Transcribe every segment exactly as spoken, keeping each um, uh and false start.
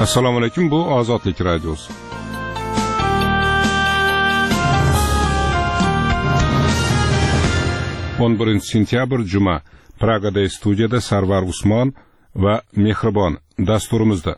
Assalomu alaykum, bu Ozodlik radiosi. o'n birinchi sentyabr juma. Pragada studiyada Sarvar Usmon va Mehribon dasturimizda.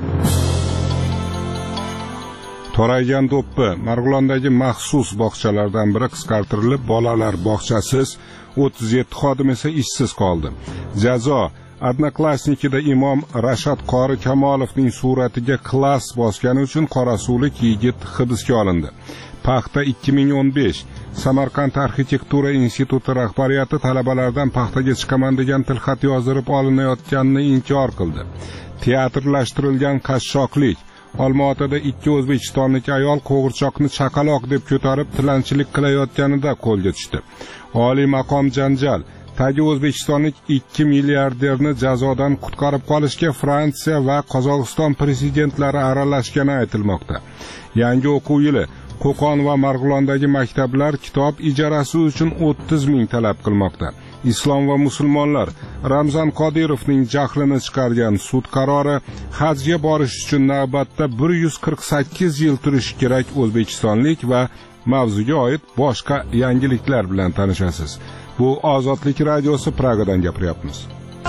Toraygan do'ppi Marg'ilondagi maxsus bog'chalardan biri qisqartirilib, bolalar bog'chasiz, o'ttiz yetti xodim esa ishsiz qoldi. Jazo Odnoklassnikida imom Rashad Qori Kamolovning suratiga klass bosgani uchun qorasulik yigit hibsga olindi. Paxta ikki ming o'n besh Samarqand arxitektura instituti rahbariyati talabalardan paxtaga chiqaman degan tilxat yozdirib olinayotganini inkor qildi. Teatrlashtirilgan qashshoqlik. Olmaotada ikki o'zbekistonlik ayol qo'g'irchoqni chaqaloq deb ko'tarib tilanchilik qilayotganida qo'lga tushdi. Oliy maqom janjal. Tagi o'zbekistonlik ikki milliarderni jazodan qutqarib qolishga Fransiya va Qozog'iston prezidentlari aralashgani aytilmoqda. Yangi o'quv yili Qo'qon va Marg'ilondagi maktablar kitob ijarasi uchun o'ttiz ming talab qilmoqda. Islom va musulmonlar Ramzan Qodirovning jahlini chiqargan sud qarori hajga borish uchun navbatda bir yuz qirq sakkiz yil turish kerak o'zbekistonlik va mavzuga oid boshqa yangiliklar bilan tanishasiz. Bu Ozodlik radiosi, Pragadan gapiryapmiz.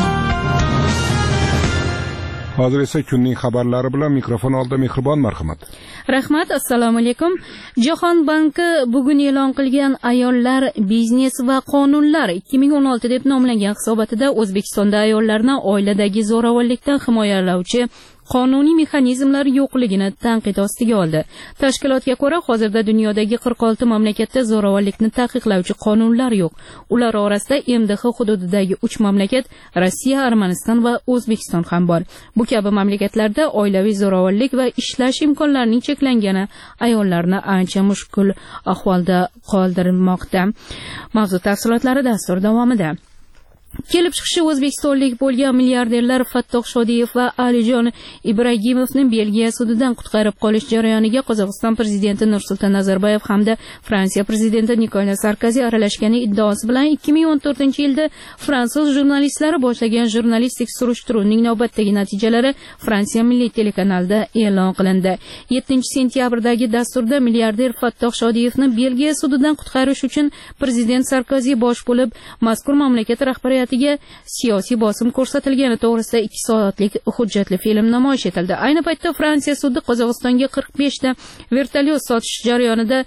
Hozir esa kunning xabarlari bilan mikrofon oldida Mehribon, marhamat. Rahmat, assalomu alaykum. Jahon banki bugun e'lon qilgan ayollar, biznes va qonunlar ikki ming o'n olti deb nomlangan hisobotida O'zbekistonda ayollarni oiladagi zo'ravonlikdan himoyalovchi qonuniy mexanizmlar yo'qligini tanqid ostiga oldi. Tashkilotga ko'ra, hozirda dunyodagi qirq olti mamlakatda zo'ravonlikni taqiqlovchi qonunlar yo'q. Ular orasida M D H hududidagi uch mamlakat, Rossiya, Armaniston va O'zbekiston ham bor. Bu kabi mamlakatlarda oilaviy zo'ravonlik va ishlash imkonlarining cheklangani ayollarni ancha mushkul ahvolda qoldirmoqda. Mavzu tafsilotlari dastur davomida. Kelib chiqishi o'zbekistonlik bo'lgan milliarderlar Fattoh Shodiyev va Alijon Ibragimovni Belgiya sudidan qutqarib qolish jarayoniga Qozog'iston prezidenti Nursulton Nazarboyev hamda Fransiya prezidenti Nikolas Sarkozi aralashgani iddaosi bilan ikki ming o'n to'rtinchi yilda fransuz jurnalistlari boshlagan jurnalistik surishtiruvning navbatdagi natijalari Fransiya milliy telekanalida e'lon qilindi. yettinchi sentyabrdagi dasturda milliarder Fattoh Shodiyevni Belgiya sudidan qutqarish uchun prezident Sarkozi bosh bo'lib, mazkur mamlakat rahbariyati siyosiy bosim ko'rsatilgani to'g'risida ikki soatlik hujjatli film namoyish etildi. Ayni paytda Fransiya sudi Qozog'istonga qirq besh ta vertolyot sotish jarayonida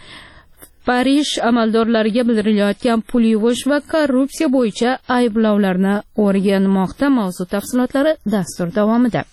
Parij amaldorlariga bildirilayotgan pul yuvish va korrupsiya bo'yicha ayblovlarni o'rganmoqda. Mavzu tafsilotlari dastur davomida.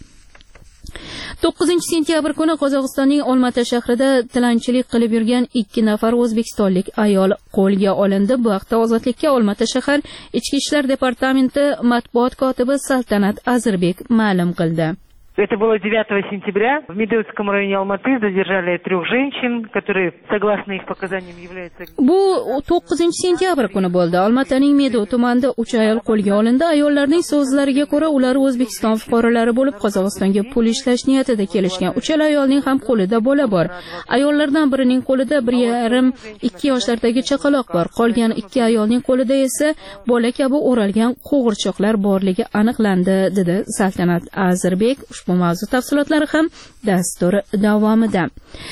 to'qqizinchi sentyabr kuni Qozog'istonning Olmaota shahrida tilanchilik qilib yurgan ikki nafar o'zbekistonlik ayol qo'lga olindi. Bu haqda Ozodlikka Olmaota shahar Ichki ishlar departamenti matbuot kotibi Saltanat Azirbek ma'lum qildi. Это было девятого сентября. В Медеутском районе Алматы задержали трех женщин, которые, согласно их показаниям, являются... Bu to'qqizinchi sentyabr kuni bo'ldi. Olmaotaning Medov tumanida uch ayol qo'lga olindi. Ayollarning so'zlariga ko'ra, ular O'zbekiston fuqarolari bo'lib, Qozog'istonga pul ishlash niyatida kelishgan. Uchala ayolning ham qo'lida bola bor. Ayollardan birining qo'lida bir yarim ikki yoshlardagi chaqaloq bor. Qolgan ikki ayolning qo'lida esa bola kabi o'ralgan qo'g'irchoqlar borligi aniqlandi, dedi Saltanat Azirbek. Bu mavzu tafsilotlari ham dastur davomida.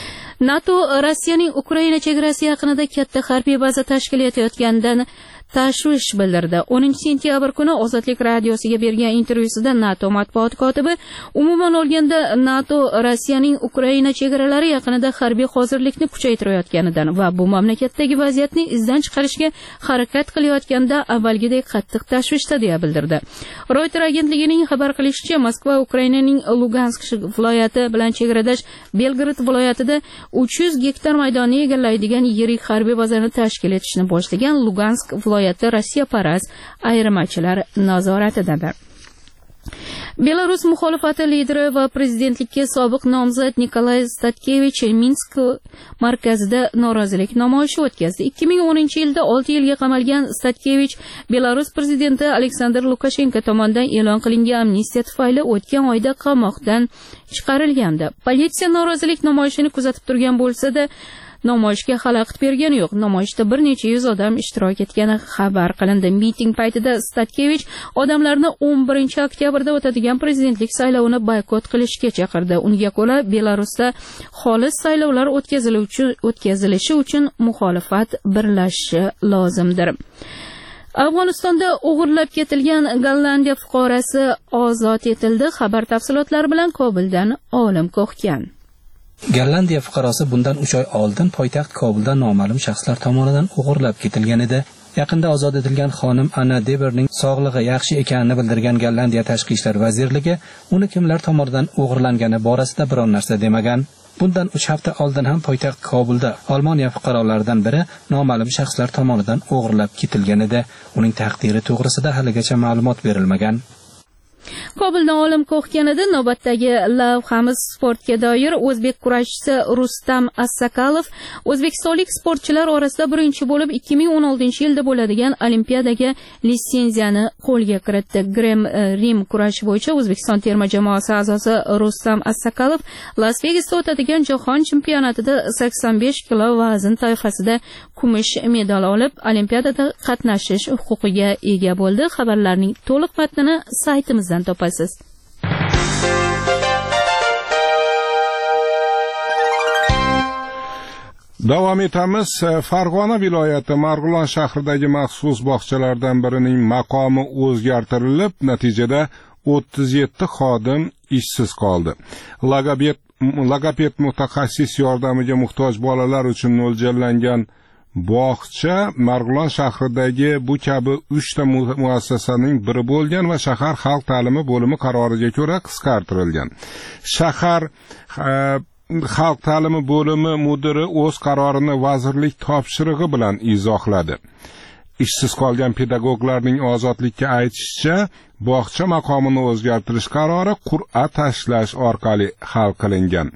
NATO Rossiyaning Ukraina chegarasi yaqinida katta harbiy baza tashkil etayotganidan tashvish bildirdi. o'ninchi sentyabr kuni Ozodlik radiosiga bergan intervyusida NATO matbuot kotibi umuman olganda NATO Rossiyaning Ukraina chegaralari yaqinida harbiy hozirlikni kuchaytirayotganidan va bu mamlakatdagi vaziyatni izdan chiqarishga harakat qilayotganda avvalgidek qattiq tashvishda deya bildirdi. Reuters agentligining xabar qilishicha, Moskva Ukrainaning Lugansk viloyati bilan chegaradosh Belgorod viloyatida uch yuz gektar maydonni egallaydigan yirik harbiy bazani tashkil etishni boshlagan. Lugansk viloyati Rossiya paraz ayirmachilar nazoratidadir. Belarus muxolifati lideri va prezidentlikka sobiq nomzod Nikolay Statkevich Minsk markazida norozilik namoyishi o'tkazdi. ikki ming o'ninchi yilda olti yilga qamalgan Statkevich Belarus prezidenti Aleksandr Lukashenko tomonidan e'lon qilingan amnistiya tufayli o'tgan oyda qamoqdan chiqarilgandi. Politsiya norozilik namoyishini kuzatib turgan bo'lsa-da, namoyishga xalaqit bergani yo'q. Namoyishda bir necha yuz odam ishtirok etgani xabar qilindi. Miting paytida Statkevich odamlarni o'n birinchi oktyabrda o'tadigan prezidentlik saylovini boykot qilishga chaqirdi. Unga ko'ra, Belarusda xolis saylovlar o'tkazilishi o'tkazilishi uchun muxolifat birlashishi lozimdir. Afg'onistonda o'g'irlab ketilgan Gollandiya fuqarosi ozod etildi. Xabar tafsilotlari bilan Kobuldan Olim Ko'xkan. Gollandiya fuqarosi bundan uch oy oldin poytaxt Kobulda noma'lum shaxslar tomonidan o'g'irlab ketilgan edi. Yaqinda ozod etilgan xonim Anna Deberning sog'lig'i yaxshi ekanini bildirgan Gollandiya Tashqi ishlar vazirligi uni kimlar tomonidan o'g'irlangani borasida biror narsa demagan. Bundan uch hafta oldin ham poytaxt Kobulda Olmoniya fuqarolaridan biri noma'lum shaxslar tomonidan o'g'irlab ketilgan edi. Uning taqdiri to'g'risida haligacha ma'lumot berilmagan. Kobuldan Olim Ko'xkanida navbatdagi lavhamiz sportga doir. O'zbek kurashchisi Rustam Assakalov o'zbekistonlik sportchilar orasida birinchi bo'lib ikki ming o'n oltinchi yilda bo'ladigan Olimpiadaga litsenziyani qo'lga kiritdi. Grem Rim kurash bo'yicha O'zbekiston terma jamoasi a'zosi Rustam Assakalov Las Vegasda o'tadigan jahon chempionatida sakson besh kilo vazn toifasida kumush medal olib, Olimpiadada qatnashish huquqiga ega bo'ldi. Xabarlarning to'liq matnini saytimizdan topasiz. Davom etamiz. Farg'ona viloyati Marg'ilon shahridagi maxsus bog'chalardan birining maqomi o'zgartirilib, natijada o'ttiz yetti xodim ishsiz qoldi. Logoped logoped mutaxassis yordamiga muhtoj bolalar uchun mo'ljallangan bog'cha Marg'ilon shahridagi bu kabi uchta muassasaning biri bo'lgan va shahar xalq ta'limi bo'limi qaroriga ko'ra qisqartirilgan. Shahar xalq ta'limi bo'limi mudiri o'z qarorini vazirlik topshirig'i bilan izohladi. Ishsiz qolgan pedagoglarning ozodlikka aytishicha, bog'cha maqomini o'zgartirish qarori qur'a tashlash orqali hal qilingan.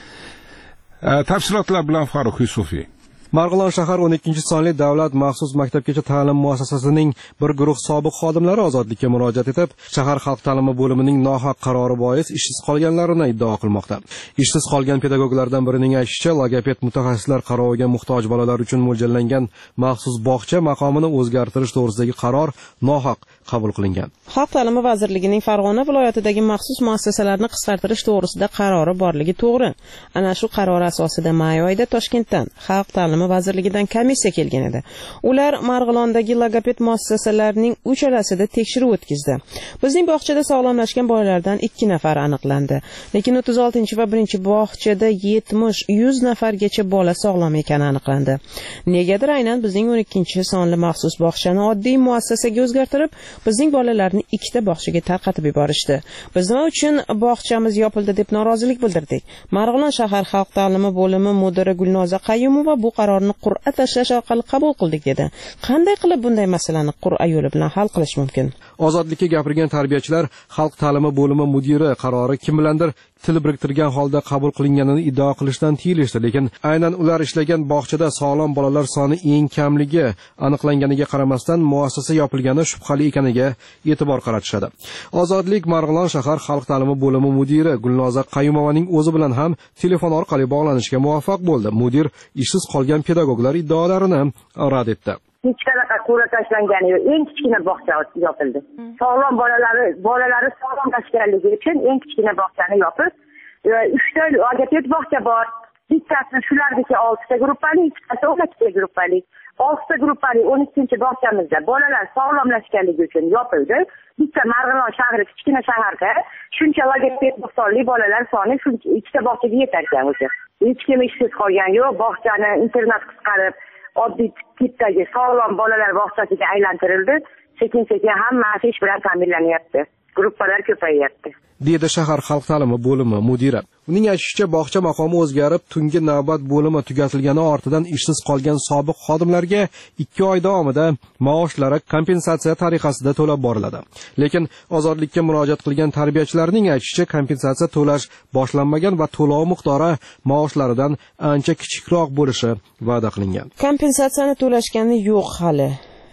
Tafsilotlar bilan Faruq Yusufiy. Marg'ilon shahar o'n ikkinchi sonli davlat maxsus maktabgacha ta'lim muassasasining bir guruh sobiq xodimlari ozodlikka murojaat etib, shahar xalq ta'limi bo'limining nohaq qarori bois ishsiz qolganlarini iddao qilmoqda. Ishsiz qolgan pedagoglardan birining aytishicha, logoped mutaxassislar qaroviga muhtoj bolalar uchun mo'ljallangan maxsus bog'cha maqomini o'zgartirish to'g'risidagi qaror nohaq qabul qilingan. Xalq ta'limi vazirligining Farg'ona viloyatidagi maxsus muassasalarni qisqartirish to'g'risida qarori borligi to'g'ri. Ana shu qaror asosida may oyida Toshkentdan Xalq ta'limi vazirligidan komissiya kelgan edi. Ular Marg'ilondagi logoped muassasalarining uchalasida tekshiruv o'tkazdi. Bizning bog'chada sog'lomlashgan bolalardan ikki nafar aniqlandi. Lekin o'ttiz oltinchi va birinchi bog'chada yetmish yuz nafargacha bola sog'lom ekani aniqlandi. Negadir aynan bizning o'n ikkinchi sonli maxsus bog'chani oddiy muassasaga o'zgartirib, bizning bolalarni ikkita bog'chaga tarqatib yuborishdi. Biz nima uchun bog'chamiz yopildi deb norozilik bildirdik. Marg'ilon shahar xalq ta'limi bo'limi mudiri Gulnoza Qayyumova bu qarorni qur'a tashlash orqali qabul qildik dedi. Qanday qilib bunday masalani qur'a yo'li bilan hal qilish mumkin? Ozodlikka gapirgan tarbiyachilar xalq ta'limi bo'limi mudiri qarori kim bilandir til biriktirgan holda qabul qilinganini iddao qilishdan tiyilishdi, lekin aynan ular ishlagan bog'chada sog'lom bolalar soni eng kamligi aniqlanganiga qaramasdan muassasa yopilgani shubhali ekaniga e'tibor qaratishadi. Ozodlik Marg'ilon shahar xalq ta'limi bo'limi mudiri Gulnoza Qayyumovaning o'zi bilan ham telefon orqali bog'lanishga muvaffaq bo'ldi. Mudir ishsiz qolgan pedagoglar iddaolarini rad etdi. Hech qanaqa qur'a tashlangani yo'q. Eng kichkina bog'cha yopildi. Sog'lom bolalari, bolalari sog'lomlashganligi uchun eng kichkina bog'chani yopib, uchta logoped bog'cha bor. Bittasi shulardagi oltita gruppali, ikkitasi o'n ikkita gruppali. oltita gruppali o'n ikkinchi bog'chamizda bolalar sog'lomlashganligi uchun yopildi. Bitta Marg'ilon shahri kichkina shaharda shuncha logoped nuqsonli bolalar soni shuncha ikkita bog'chaga yetar ekan o'zi. Hech kim ishsiz qolgan yo'q. Bog'chani internat qisqarib oddiy tipdagi sog'lom bolalar bog'chasiga aylantirildi. Sekin-sekin hammasi ish bilan ta'minlanyapti. Gruppalar ko'payyapti. Deydi shahar xalq ta'limi bo'limi mudiri. Uning aytishicha, bog'cha maqomi o'zgarib, tungi navbat bo'limi tugatilgani ortidan ishsiz qolgan sobiq xodimlarga ikki oy davomida maoshlari kompensatsiya tariqasida to'lab boriladi. Lekin ozodlikka murojaat qilgan tarbiyachilarning aytishicha, kompensatsiya to'lash boshlanmagan va to'lov miqdori maoshlaridan ancha kichikroq bo'lishi va'da qilingan. Kompensatsiyani to'lashgani yo'q hali.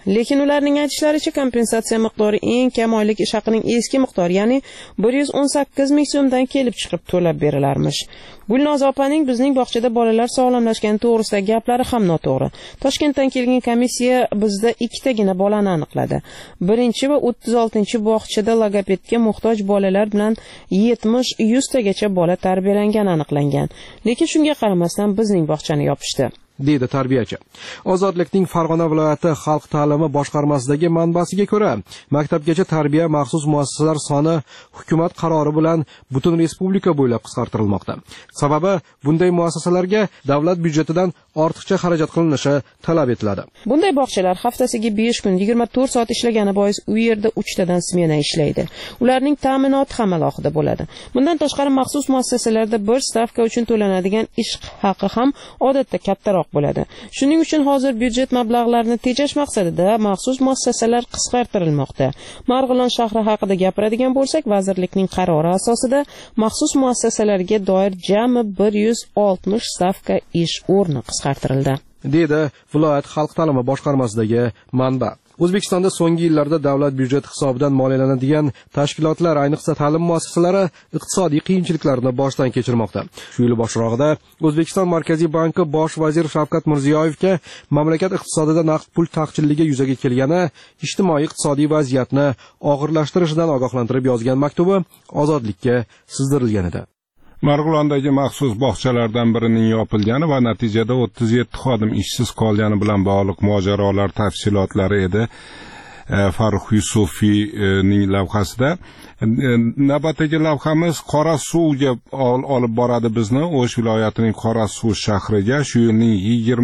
lekin ularning aytishlaricha kompensatsiya miqdori eng kam oylik ish haqining eski miqdori, ya'ni bir yuz o'n sakkiz ming so'mdan kelib chiqib to'lab berilarmish. Gulnoza opaning bizning bog'chada bolalar sog'lomlashgani to'g'risidagi gaplari ham noto'g'ri. Toshkentdan kelgan komissiya bizda ikkitagina bolani aniqladi. Birinchi va o'ttiz oltinchi bog'chada logopedga muhtoj bolalar bilan yetmish yuz tagacha bola tarbiyalangani aniqlangan. Lekin shunga qaramasdan bizning bog'chani yopishdi, deydi tarbiyachi. Ozodlikning Farg'ona viloyati xalq ta'limi boshqarmasidagi manbasiga ko'ra, maktabgacha tarbiya maxsus muassasalar soni hukumat qarori bilan butun respublika bo'ylab qisqartirilmoqda. Sababi bunday muassasalarga davlat byudjetidan ortiqcha xarajat qilinishi talab etiladi. Bunday bog'chalar haftasiga besh kun yigirma to'rt soat ishlagani bois u yerda uchtadan smena ishlaydi. Ularning ta'minoti ham alohida bo'ladi. Bundan tashqari maxsus muassasalarda bir stavka uchun to'lanadigan ish haqi ham odatda kattaroq bo'ladi. Shuning uchun hozir byudjet mablag'larini tejash maqsadida maxsus muassasalar qisqartirilmoqda. Marg'ilon shahri haqida gapiradigan bo'lsak, vazirlikning qarori asosida maxsus muassasalarga doir jami bir yuz oltmish stavka ish o'rni qisqartirildi, deydi viloyat xalq ta'limi boshqarmasidagi manba. O'zbekistonda so'nggi yillarda davlat byudjeti hisobidan moliyalanadigan tashkilotlar, ayniqsa ta'lim muassasalari iqtisodiy qiyinchiliklarni boshdan kechirmoqda. Shu yil boshrog'ida O'zbekiston Markaziy banki bosh vaziri Shavkat Mirziyoyevga mamlakat iqtisodida naqd pul taqchilligi yuzaga kelgani ijtimoiy iqtisodiy vaziyatni og'irlashtirishidan ogohlantirib yozgan maktubi Ozodlikka sizdirilgan edi. Marg'ilondagi maxsus bog'chalardan birining yopilgani va natijada o'ttiz yetti xodim ishsiz qolgani bilan bog'liq mojarolar tafsilotlari edi. Farruh Yusufiyning lavhasida. Navbatdagi lavhamiz Qora suvga olib boradi bizni. O'sh viloyatining Qora suv shahriga shu yilning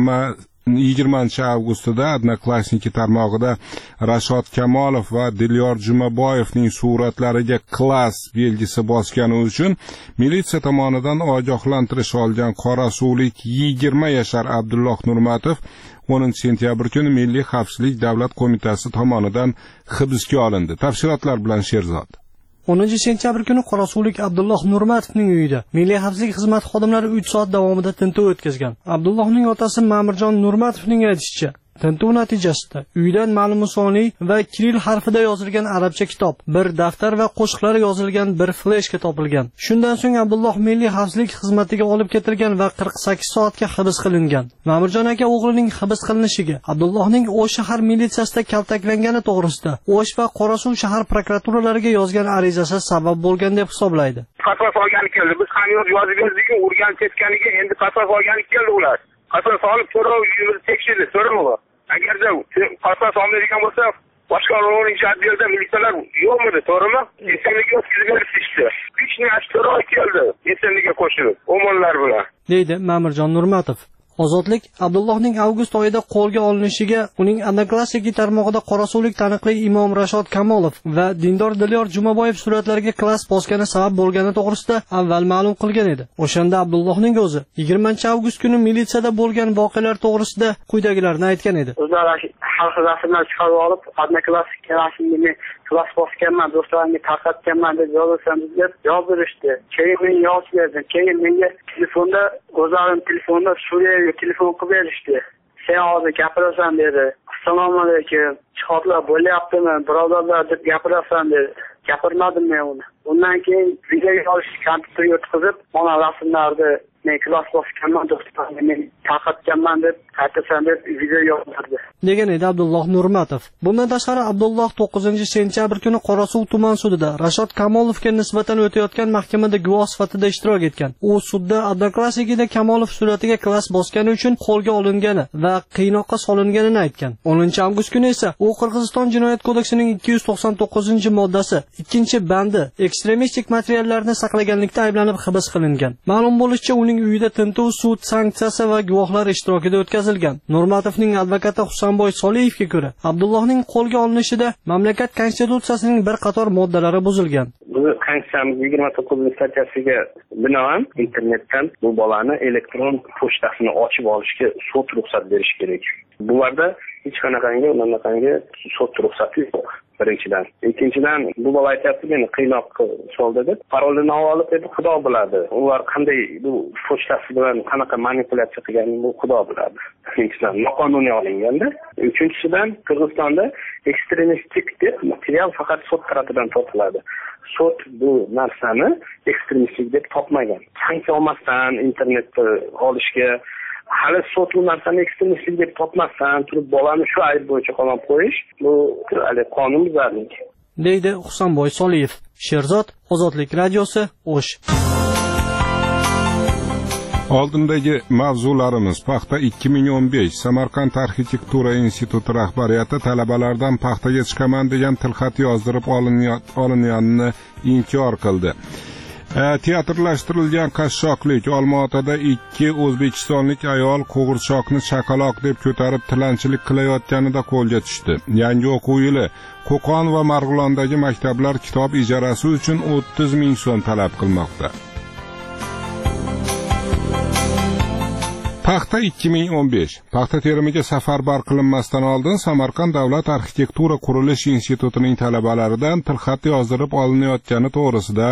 yigirmanchi avgustida Odnoklassniki tarmog'ida Rashod Kamolov va Dilyor Jumaboyevning suratlariga klass belgisi bosgani uchun militsiya tomonidan ogohlantirish olgan Qora suvlik yigirma yashar Abdulloh Nurmatov o'ninchi sentyabr kuni Milliy xavfsizlik davlat qo'mitasi tomonidan hibsga olindi. Tafsilotlar bilan Sherzod. o'ninchi sentyabr kuni Qorasuvlik Abdulloh Nurmatovning uyida Milliy xavfsizlik xizmati xodimlari uch soat davomida tintuv o'tkazgan. Abdullohning otasi Ma'mirjon Nurmatovning aytishicha, tintuv natijasida uydan ma'lum sonli va kiril harfida yozilgan arabcha kitob, bir daftar va qo'shiqlar yozilgan bir fleshka topilgan. Shundan so'ng Abdulloh Milliy xavfsizlik xizmatiga olib ketilgan va qirq sakkiz soatga hibs qilingan. Ma'mirjon aka o'g'lining hibs qilinishiga Abdullohning O'sh shahar militsiyasida kaltaklangani to'g'risida O'sh va Qorasuv shahar prokuraturalariga yozgan arizasi sabab bo'lgan deb hisoblaydi. Qasos olgani keldi. Biz ham yozib berdik, urgan ketganiga endi qasos olgani keldi ular. Qasos olib so'rov yurib tekshirdi, so'rov. Agarda qasos olmaydigan bo'lsa, boshqa o'ninchi отделda militsiyalar yo'qmidi, to'g'rimi? Esenlikka o'tkazib berishdi. uch nafar so'rov keldi, esenlikka qo'shilib, o'monlar bilan. deydi Ma'mirjon Nurmatov. Ozodlik Abdullohning avgust oyida qo'lga olinishiga uning Odnoklassniki tarmog'ida qorasuvlik taniqli Imom Rashod Kamolov va dindor Dilyor Jumaboyev suratlariga klass bosgani sabab bo'lgani to'g'risida avval ma'lum qilgan edi. O'shanda Abdullohning o'zi yigirmanchi avgust kuni militsiyada bo'lgan voqealar to'g'risida quyidagilarni aytgan edi. O'zlari xalq rasmlar chiqarib olib, Odnoklassniki rasmini klass bosganman, do'stlarimga tarqatganman deb yozilsan deb yozdirishdi. Keyin men yozib berdim. Keyin menga telefonda o'zlarim telefonda Suriyaga telefon qilib berishdi. Sen hozir gapirasan dedi. Assalomu alaykum. Chiqotlar bo'lyaptimi? Birodarlar deb gapirasan dedi. Gapirmadim men uni. Undan keyin videoga olish kompyuterga o'tkazib, mana rasmlarni men klass bosganman, do'stlarimga men tarqatganman deb qaytasan deb video yozdirdi. degan edi Abdulloh Nurmatov. Bundan tashqari Abdulloh to'qqizinchi sentyabr kuni Qorasuv tuman sudida Rashod Kamolovga nisbatan o'tayotgan mahkamada guvoh sifatida ishtirok etgan. U sudda Odnoklassnikida Kamolov suratiga klass bosgani uchun qo'lga olingani va qiynoqqa solinganini aytgan. o'ninchi avgust kuni esa u Qirg'iziston jinoyat kodeksining ikki yuz to'qson to'qqizinchi moddasi ikkinchi bandi ekstremistik materiallarni saqlaganlikda ayblanib hibs qilingan. Ma'lum bo'lishicha, uning uyida tintuv sud sanksiyasi va guvohlar ishtirokida o'tkazilgan. Nurmatovning advokati Husanboy Soliyevga ko'ra, Abdullohning qo'lga olinishida mamlakat konstitutsiyasining bir qator moddalari buzilgan. Bu konstitutsiyamiz yigirma to'qqizinchi statyasiga binoan internetdan bu bolani elektron pochtasini ochib olishga sud ruxsat berish kerak. Bularda hech qanaqangi, bunaqangi sud ruxsati yo'q. birinchidan. Ikkinchidan, bu bola aytyapti, meni qiynoqqa soldi deb. Parolini olib dedi, Xudo biladi. Ular qanday bu pochtasi bilan qanaqa manipulyatsiya qilganini bu Xudo biladi. Ikkinchidan, noqonuniy olinganda. Uchinchisidan, Qirg'izistonda ekstremistik deb material faqat sud tarafidan topiladi. Sud bu narsani ekstremistik deb topmagan. Sanksiya olmasdan internetda olishga hali sud bu narsani ekstremistik deb topmasdan turib bolani shu ayb bo'yicha qamab qo'yish bu hali qonunbuzarlik deydi Husanboy Soliyev. Sherzod, Ozodlik radiosi, O'sh. Oldindagi mavzularimiz paxta ikki ming o'n besh Samarqand arxitektura instituti rahbariyati talabalardan paxtaga chiqaman degan tilxat yozdirib olinganini inkor qildi. E, teatrlashtirilgan qashshoqlik Olmaotada ikki o'zbekistonlik ayol qo'g'irchoqni chaqaloq deb ko'tarib tilanchilik qilayotganida qo'lga tushdi. Yangi o'quv yili Qo'qon va Marg'ilondagi maktablar kitob ijarasi uchun o'ttiz ming so'm talab qilmoqda. Paxta ikki ming o'n besh paxta terimiga safarbar qilinmasdan oldin Samarqand davlat arxitektura qurilish institutining talabalaridan tilxat yozdirib olinayotgani to'g'risida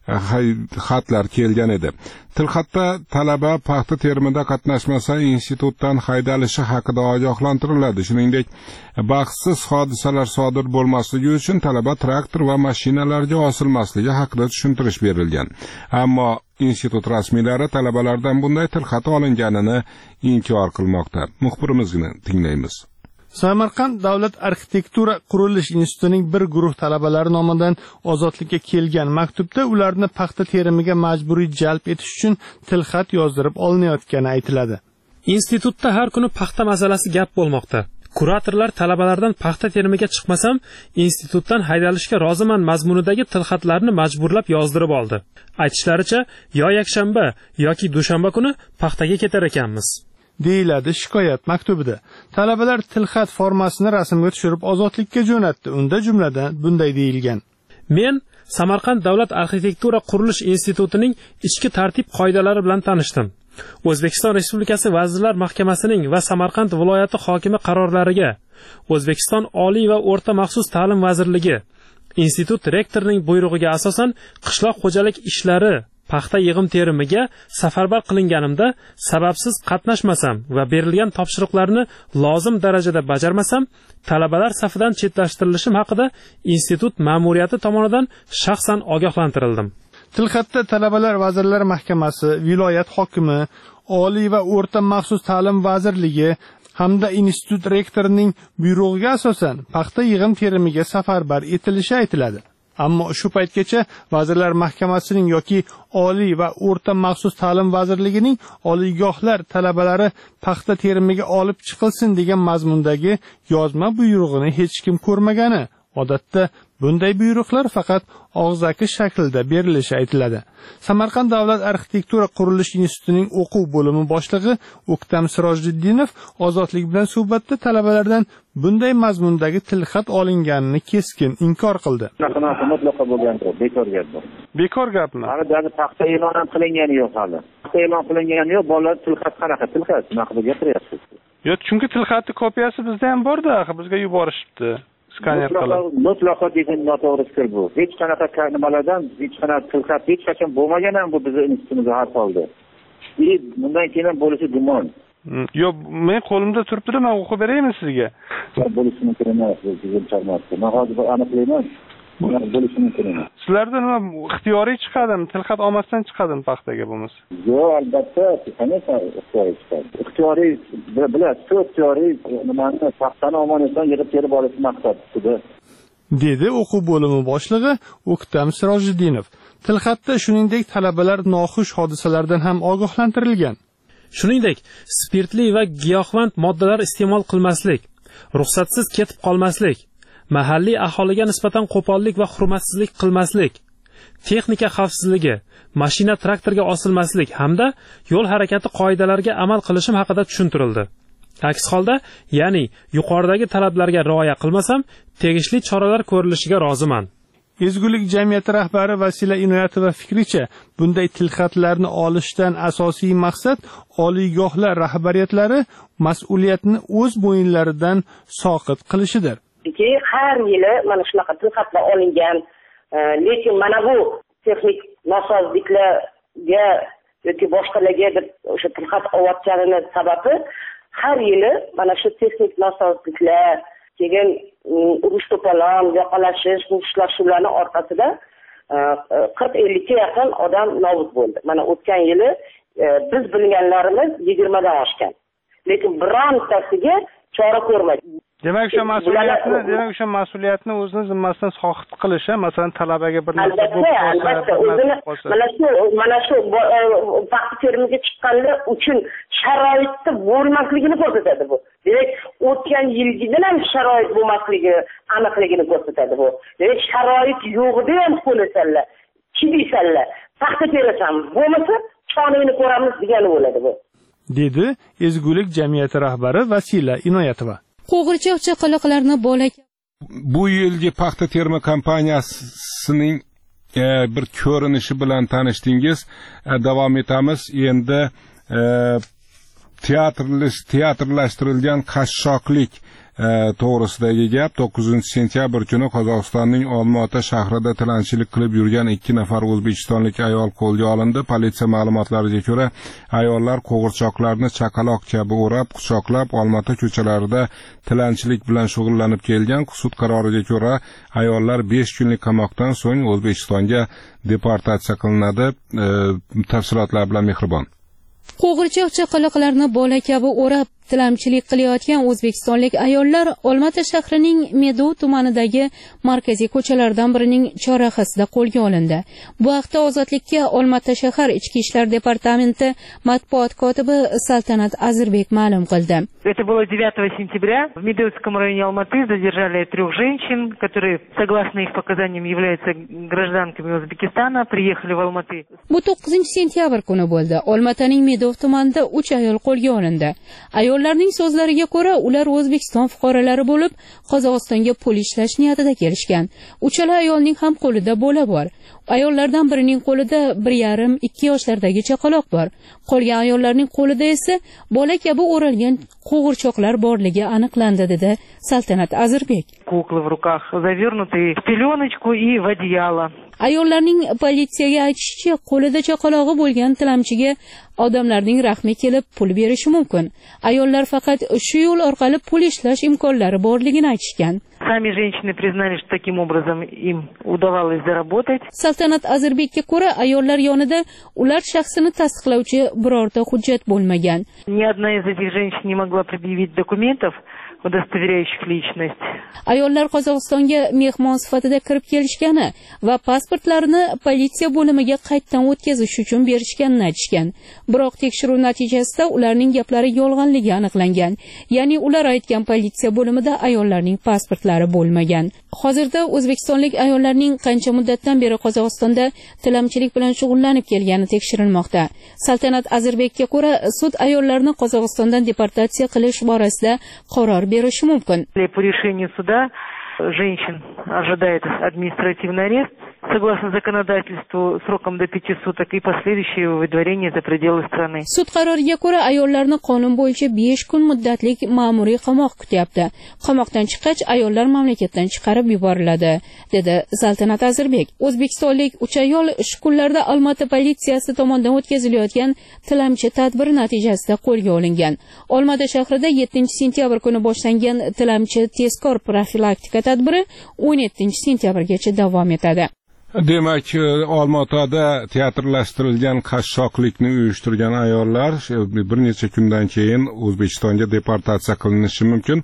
xatlar kelgan edi. Tilxatda talaba paxta terimida qatnashmasa institutdan haydalishi haqida ogohlantiriladi. Shuningdek, baxtsiz hodisalar sodir bo'lmasligi uchun talaba traktor va mashinalarga osilmasligi haqida tushuntirish berilgan. Ammo institut rasmiylari talabalardan bunday tilxat olinganini inkor qilmoqda. Muxbirimizni tinglaymiz. Samarqand davlat arxitektura qurilish institutining bir guruh talabalari nomidan Ozodlikka kelgan maktubda ularni paxta terimiga majburiy jalb etish uchun tilxat yozdirib olinayotgani aytiladi. Institutda har kuni paxta masalasi gap bo'lmoqda. Kuratorlar talabalardan paxta terimiga chiqmasam, institutdan haydalishga roziman mazmunidagi tilxatlarni majburlab yozdirib oldi. Aytishlaricha, yo yakshanba yoki dushanba kuni paxtaga ketar ekanmiz. deyiladi shikoyat maktubida. Talabalar tilxat formasini rasmga tushirib Ozodlikka jo'natdi. Unda jumladan bunday deyilgan: Men Samarqand davlat arxitektura qurilish institutining ichki tartib qoidalari bilan tanishdim. O'zbekiston Respublikasi Vazirlar Mahkamasining va Samarqand viloyati hokimi qarorlariga, O'zbekiston Oliy va o'rta maxsus ta'lim vazirligi, institut rektorining buyrug'iga asosan qishloq xo'jalik ishlari paxta yig'im terimiga safarbar qilinganimda sababsiz qatnashmasam va berilgan topshiriqlarni lozim darajada bajarmasam, talabalar safidan chetlashtirilishim haqida institut ma'muriyati tomonidan shaxsan ogohlantirildim. Tilxatda talabalar Vazirlar Mahkamasi, viloyat hokimi, Oliy va o'rta maxsus ta'lim vazirligi hamda institut rektorining buyrug'iga asosan paxta yig'im terimiga safarbar etilishi aytiladi. Ammo shu paytgacha Vazirlar Mahkamasining yoki Oliy va o'rta maxsus ta'lim vazirligining oliygohlar talabalari paxta terimiga olib chiqilsin degan mazmundagi yozma buyrug'ini hech kim ko'rmagani. Odatda bunday buyruqlar faqat og'zaki shaklda berilishi aytiladi. Samarqand davlat arxitektura qurilish institutining o'quv bo'limi boshlig'i O'ktam Sirojiddinov Ozodlik bilan suhbatda talabalardan bunday mazmundagi tilxat olinganini keskin inkor qildi. Mutlaqo bo'lgan, bekor gap bu. Bekor gapmi? Hali hali paxta e'lon ham qilingani yo'q hali. Paxta e'lon qilingani yo'q, bolalar tilxat qanaqa tilxat? Nima qilib gapiryapsiz? Yo'q, chunki tilxatning kopiyasi bizda ham bor-da, bizga yuborishibdi. Mutlaqo degan noto'g'ri fikr bu. Hech qanaqa nimalardan, hech qanaqa tilxat hech qachon bo'lmagan ham bu bizning institutimizda har holda. И bundan keyin ham bo'lishi gumon. Yo'q, men qo'limda turibdi, men o'qib beraymi sizga? Bo'lishi mumkin emas, sizga chaqmoqda. Men hozir aniqlayman. Bo'lishi mumkin emas. Sizlarda nima ixtiyoriy chiqadimi? Tilxat olmasdan chiqadimi paxtaga bo'lmasa? Yo'q, albatta, qanday ixtiyoriy chiqadi? Ixtiyoriy bilasiz, ixtiyoriy nimani paxtani omonatdan yig'ib terib olish maqsadida. dedi o'quv bo'limi boshlig'i O'ktam Sirojiddinov. Tilxatda shuningdek talabalar noxush hodisalardan ham ogohlantirilgan. Shuningdek, spirtli va giyohvand moddalar iste'mol qilmaslik, ruxsatsiz ketib qolmaslik, mahalliy aholiga nisbatan qo'pollik va hurmatsizlik qilmaslik, texnika xavfsizligi, mashina traktorga osilmaslik hamda yo'l harakati qoidalariga amal qilishim haqida tushuntirildi. Aks holda, ya'ni yuqoridagi talablarga rioya qilmasam, tegishli choralar ko'rilishiga roziman. Ezgulik jamiyati rahbari Vasila Inoyatova fikricha, bunday tilxatlarni olishdan asosiy maqsad oliygohlar rahbariyatlari mas'uliyatni o'z bo'yinlaridan soqit qilishidir. aytishdiki, har yili mana shunaqa tilxatlar olingan, lekin mana bu texnik nosozliklarga yoki boshqalarga deb o'sha tilxat olayotganini sababi har yili mana shu texnik nosozliklar, keyin urush to'polon, yoqalashish, mushtlashuvlarning orqasida qirq ellikka yaqin odam nobud bo'ldi. Mana o'tgan yili biz bilganlarimiz yigirmadan oshgan. Lekin birontasiga chora ko'rmadi. Demak, o'sha mas'uliyatni, demak, o'sha mas'uliyatni o'zini zimmasidan soqit qilish, masalan, talabaga bir narsa bo'lib qolsa, albatta, o'zini mana shu mana shu paxta terimiga chiqqanlar uchun sharoitda bo'lmasligini ko'rsatadi bu. Demak, o'tgan yilgidan ham sharoit bo'lmasligi aniqligini ko'rsatadi bu. Demak, sharoit yo'g'ida ham qo'lasanlar, chidaysanlar, paxta terasan, bo'lmasa choningni ko'ramiz degani bo'ladi bu. Dedi Ezgulik jamiyati rahbari Vasila Inoyatova. Qo'g'irchoq chaqaloqlarni bola bu yilgi paxta terma kompaniyasining e, bir ko'rinishi bilan tanishdingiz. E, davom etamiz. Endi e, teatrlashtirilgan qashshoqlik e, to'g'risidagi gap. to'qqizinchi sentyabr kuni Qozog'istonning Olmaota shahrida tilanchilik qilib yurgan ikki nafar o'zbekistonlik ayol qo'lga olindi. Politsiya ma'lumotlariga ko'ra, ayollar qo'g'irchoqlarni chaqaloq kabi o'rab, quchoqlab, Olmaota ko'chalarida tilanchilik bilan shug'ullanib kelgan. Sud qaroriga ko'ra, ayollar besh kunlik qamoqdan so'ng O'zbekistonga deportatsiya qilinadi. E, tafsilotlar bilan Mehribon. Qo'g'irchoq chaqaloqlarni bola kabi o'rab tilamchilik qilayotgan o'zbekistonlik ayollar Olmaota shahrining Medov tumanidagi markaziy ko'chalardan birining chorrahasida qo'lga olindi. Bu haqda Ozodlikka Olmaota shahar Ichki ishlar departamenti matbuot kotibi Saltanat Azirbek ma'lum qildi. Это было девятого сентября. В Медовском районе Алматы задержали трех женщин, которые, согласно их показаниям, являются гражданками Узбекистана, приехали в Алматы. Bu to'qqizinchi sentyabr kuni bo'ldi. Olmaotaning Medov tumanida uch ayol qo'lga olindi. Ayollarning so'zlariga ko'ra, ular O'zbekiston fuqarolari bo'lib, Qozog'istonga pul ishlash niyatida kelishgan. Uchala ayolning ham qo'lida bola bor. Ayollardan birining qo'lida bir yarim ikki yoshlardagi chaqaloq bor. Qolgan ayollarning qo'lida esa bola kabi o'ralgan qo'g'irchoqlar borligi aniqlandi, dedi Saltanat Azirbek. Куклы в руках, завернутые в пеленочку и в одеяло. Ayollarning politsiyaga aytishicha, qo'lida chaqalog'i bo'lgan tilamchiga odamlarning rahmi kelib pul berishi mumkin. Ayollar faqat shu yo'l orqali pul ishlash imkonlari borligini aytishgan. Сами женщины признали, что таким образом им удавалось заработать. Saltanat Azirbekka ko'ra, ayollar yonida ular shaxsini tasdiqlovchi birorta hujjat bo'lmagan. Ни одна из этих женщин не могла предъявить документов, удостоверяющих личность. Ayollar Qozog'istonga mehmon sifatida kirib kelishgani va pasportlarini politsiya bo'limiga qaytdan o'tkazish uchun berishganini aytishgan. Biroq tekshiruv natijasida ularning gaplari yolg'onligi aniqlangan. Ya'ni ular aytgan politsiya bo'limida ayollarning pasportlari bo'lmagan. Hozirda o'zbekistonlik ayollarning qancha muddatdan beri Qozog'istonda tilamchilik bilan shug'ullanib kelgani tekshirilmoqda. Saltanat Azirbekka ko'ra, sud ayollarni Qozog'istondan deportatsiya qilish borasida qaror berishi mumkin. По решению суда женщин ожидает административный арест согласно законодательству сроком до пяти суток и последующее выдворение за пределы страны. Sud qaroriga ko'ra, ayollarni qonun bo'yicha besh kun muddatlik ma'muriy qamoq kutyapti. Qamoqdan chiqqach, ayollar mamlakatdan chiqarib yuboriladi, dedi Saltanat Azirbek. O'zbekistonlik uch ayol shu kunlarda Olmaota politsiyasi tomonidan o'tkazilayotgan tilamchi tadbir natijasida qo'lga olingan. Olmaota shahrida yettinchi sentyabr kuni boshlangan tilamchi tezkor profilaktika tadbiri o'n yettinchi sentyabrgacha davom etadi. Demak, Olmaotada teatrlashtirilgan qashshoqlikni uyushtirgan ayollar bir necha kundan keyin O'zbekistonga deportatsiya qilinishi mumkin.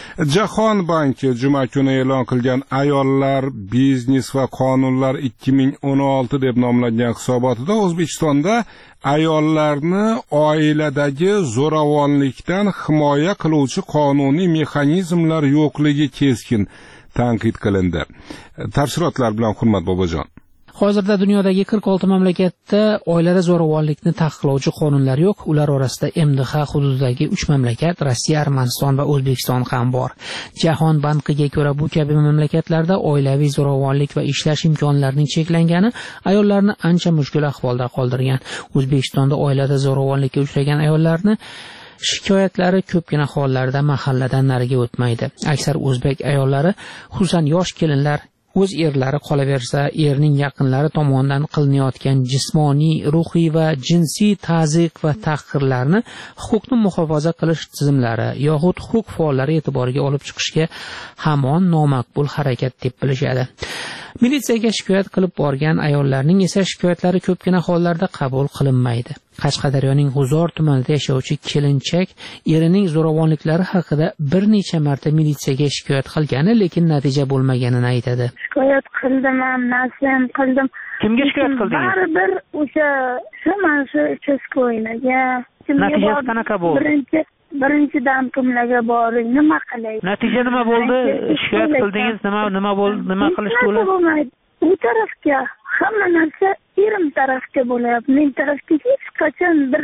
Jahon banki juma kuni e'lon qilgan ayollar, biznes va qonunlar ikki ming o'n olti deb nomlangan hisobotida O'zbekistonda ayollarni oiladagi zo'ravonlikdan himoya qiluvchi qonuniy mexanizmlar yo'qligi keskin tanqid qilindi. Tafsilotlar bilan Hurmat Bobojon. Hozirda dunyodagi qirq olti mamlakatda oilada zo'ravonlikni taqiqlovchi qonunlar yo'q. Ular orasida M D H hududidagi uch mamlakat, Rossiya, Armaniston va O'zbekiston ham bor. Jahon bankiga ko'ra, bu kabi mamlakatlarda oilaviy zo'ravonlik va ishlash imkonlarining cheklangani ayollarni ancha mushkul ahvolda qoldirgan. O'zbekistonda oilada zo'ravonlikka uchragan ayollarni shikoyatlari ko'pgina hollarda mahalladan nariga o'tmaydi. Aksar o'zbek ayollari, xususan yosh kelinlar o'z erlari qolaversa, erning yaqinlari tomonidan qilinayotgan jismoniy, ruhiy va jinsiy ta'ziq va tahqirlarni huquqni muhofaza qilish tizimlari yoxud huquq faollari e'tiboriga olib chiqishga hamon nomaqbul harakat deb bilishadi. Militsiyaga shikoyat qilib borgan ayollarning esa shikoyatlari ko'pgina hollarda qabul qilinmaydi. Qashqadaryoning G'uzor tumanida yashovchi kelinchak erining zo'ravonliklari haqida bir necha marta militsiyaga shikoyat qilgani, lekin natija bo'lmaganini aytadi. Shikoyat qildim, ham narsam qildim. Kimga shikoyat qildingiz? Baribir o'sha mana shu uchastkoylarga. Natijasi qanaqa bo'ldi? Birinchi birinchidan kimlarga boring, nima qilay? Natija nima bo'ldi? Shikoyat qildingiz, nima nima bo'ldi? Nima qilish bo'ladi? U tarafga hamma narsa erim tarafga bo'lyapti. Men tarafga hech qachon bir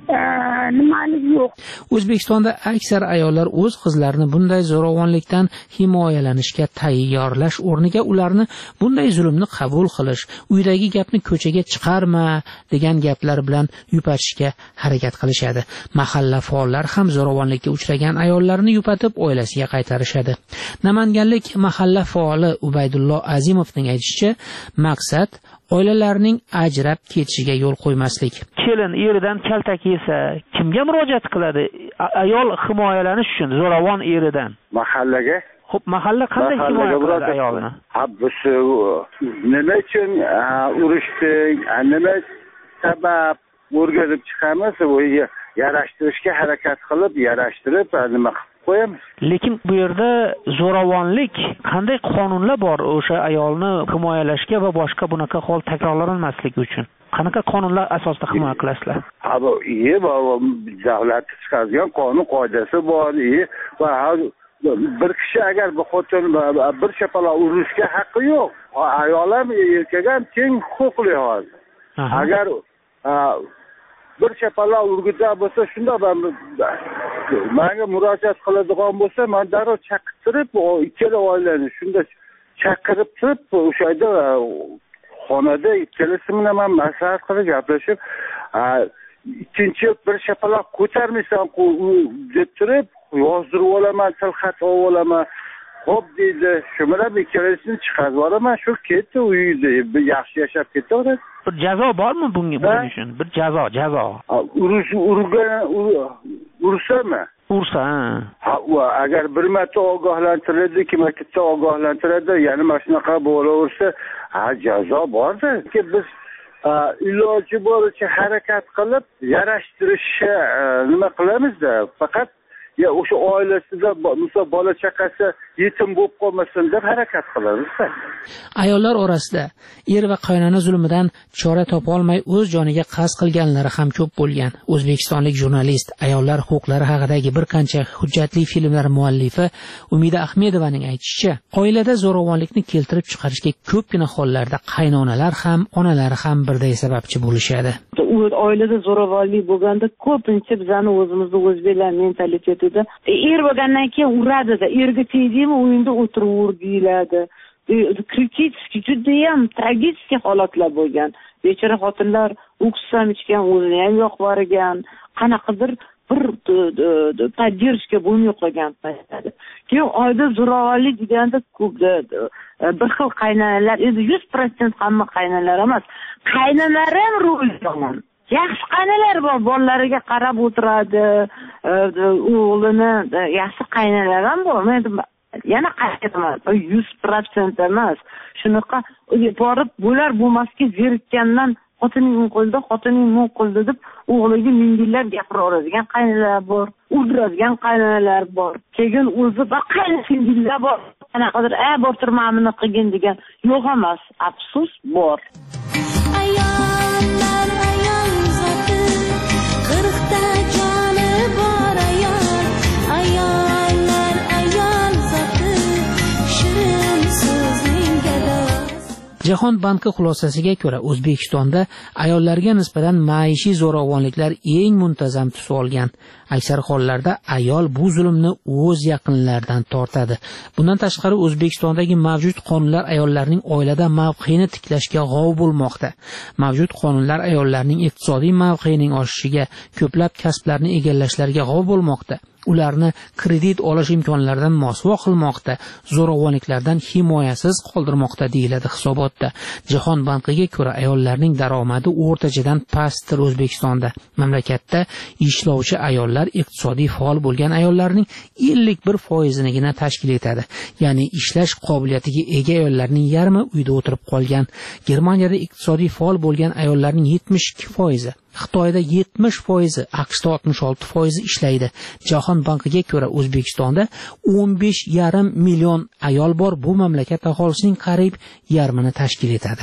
nimalik yo'q. O'zbekistonda aksar ayollar o'z qizlarini bunday zo'ravonlikdan himoyalanishga tayyorlash o'rniga ularni bunday zulmni qabul qilish, uydagi gapni ko'chaga chiqarma degan gaplar bilan yupatishga harakat qilishadi. Mahalla faollar ham zo'ravonlikka uchragan ayollarni yupatib oilasiga qaytarishadi. Namanganlik mahalla faoli Ubaydullo Azimovning aytishicha, maqsad oilalarning ajrab ketishiga yo'l qo'ymaslik. Kelin eridan kaltak yesa, kimga murojaat qiladi? Ayol himoyalanish uchun zo'ravon eridan. Mahallaga. Xo'p, mahalla qanday himoya qiladi ayolni? Ha, biz nima uchun urushding, nima sabab o'rganib chiqamiz, o'yiga yarashtirishga harakat qilib, yarashtirib nima qilib qo'yamiz. Lekin bu yerda zo'ravonlik qanday qonunlar bor o'sha ayolni himoyalashga va boshqa bunaqa hol takrorlanmasligi uchun? Qanaqa qonunlar asosida himoya qilasizlar? Ha, bu ye davlat chiqargan qonun qoidasi bor, va bir kishi agar bir xotin bir shapaloq urishga haqqi yo'q. Ayol ham erkak ham teng huquqli hozir. Agar bir shapaloq urgida bo'lsa, shunda menga murojaat qiladigan bo'lsa, men darrov chaqirib, ikkala oilani shunda chaqirib turib, o'sha yerda xonada ikkalasi bilan men maslahat qilib gaplashib, ikkinchi bir shapaloq ko'tarmaysan deb turib, yozdirib olaman, tilxat olib olaman. Xo'p deydi, shu bilan ikkalasini chiqarib yuboraman, shu ketdi uyda, yaxshi yashab ketdi. Bir jazo bormi bunga buning uchun? Bir jazo, jazo. Urush urgan ursami? Ursa. Ha, agar bir marta ogohlantiradi, ikki marta ogohlantiradi, yana mana shunaqa bo'laversa, ha, jazo bordi. Biz iloji boricha harakat qilib yarashtirishga nima qilamiz-da, faqat ya o'sha oilasida misol bola chaqasi yetim bo'lib qolmasin deb harakat qilamiz. Ayollar orasida er va qaynona zulmidan chora topa olmay o'z joniga qasd qilganlari ham ko'p bo'lgan. O'zbekistonlik jurnalist ayollar huquqlari haqidagi bir qancha hujjatli filmlar muallifi Umida Ahmedovaning aytishicha, oilada zo'ravonlikni keltirib chiqarishga ko'pgina hollarda qaynonalar ham, onalar ham birday sababchi bo'lishadi. Oilada zo'ravonlik bo'lganda ko'pincha bizani o'zimizning o'zbeklar mentalitetida er bo'lgandan keyin uradida, erga tegdimi o'yinda o'tiraver deyiladi. Kritiskiy juda ham tragik holatlar bo'lgan. Bechora xotinlar o'ksam ichgan, o'zini ham yo'q borigan, qanaqadir bir поддержка bo'lmay qolgan paytda. Keyin oyda zo'ravonlik deganda bir xil qaynonalar, endi yuz foiz hamma qaynonalar emas, qaynonalar ham rol yomon. Yaxshi qaynonalar bor, bolalariga qarab o'tiradi, o'g'lini yaxshi qaynonalar ham bor. Men yana qaytaman, yuz foiz emas. Shunaqa borib bo'lar bo'lmasga zerikkandan xotining qo'lida, xotining mo'q qo'lida deb o'g'liga mingillab gapiraveradigan qaynonalar bor, urdiradigan qaynonalar bor. Keyin o'zi va qaynasingillar bor. Qanaqadir a bortirmamini qilgin degan yo'q emas, afsus bor. Ayollar ayol zoti, qirqta joni bor ayol. Ayollar ayol zoti, shirin so'zning gadosi. Jahon banki xulosasiga ko'ra O'zbekistonda ayollarga nisbatan maishiy zo'ravonliklar eng muntazam tus olgan. Aksar hollarda ayol bu zulmni o'z yaqinlaridan tortadi. Bundan tashqari O'zbekistondagi mavjud qonunlar ayollarning oilada mavqeini tiklashga g'ov bo'lmoqda. Mavjud qonunlar ayollarning iqtisodiy mavqeyining oshishiga, ko'plab kasblarni egallashlariga g'ov bo'lmoqda. Ularni kredit olish imkonlaridan mosuvo qilmoqda, zo'ravonliklardan himoyasiz qoldirmoqda deyiladi hisobotda. Jahon bankiga ko'ra ayollarning daromadi o'rtachadan pastdir O'zbekistonda. Mamlakatda ishlovchi ayollar iqtisodiy faol bo'lgan ayollarning ellik bir foizinigina tashkil etadi. Ya'ni ishlash qobiliyatiga ega ayollarning yarmi uyda o'tirib qolgan. Germaniyada iqtisodiy faol bo'lgan ayollarning yetmish ikki foizi, Xitoyda yetmish foizi, AQShda oltmish olti foizi ishlaydi. Jahon bankiga ko'ra O'zbekistonda o'n besh yarim million ayol bor. Bu mamlakat aholisining qariyb yarmini tashkil etadi.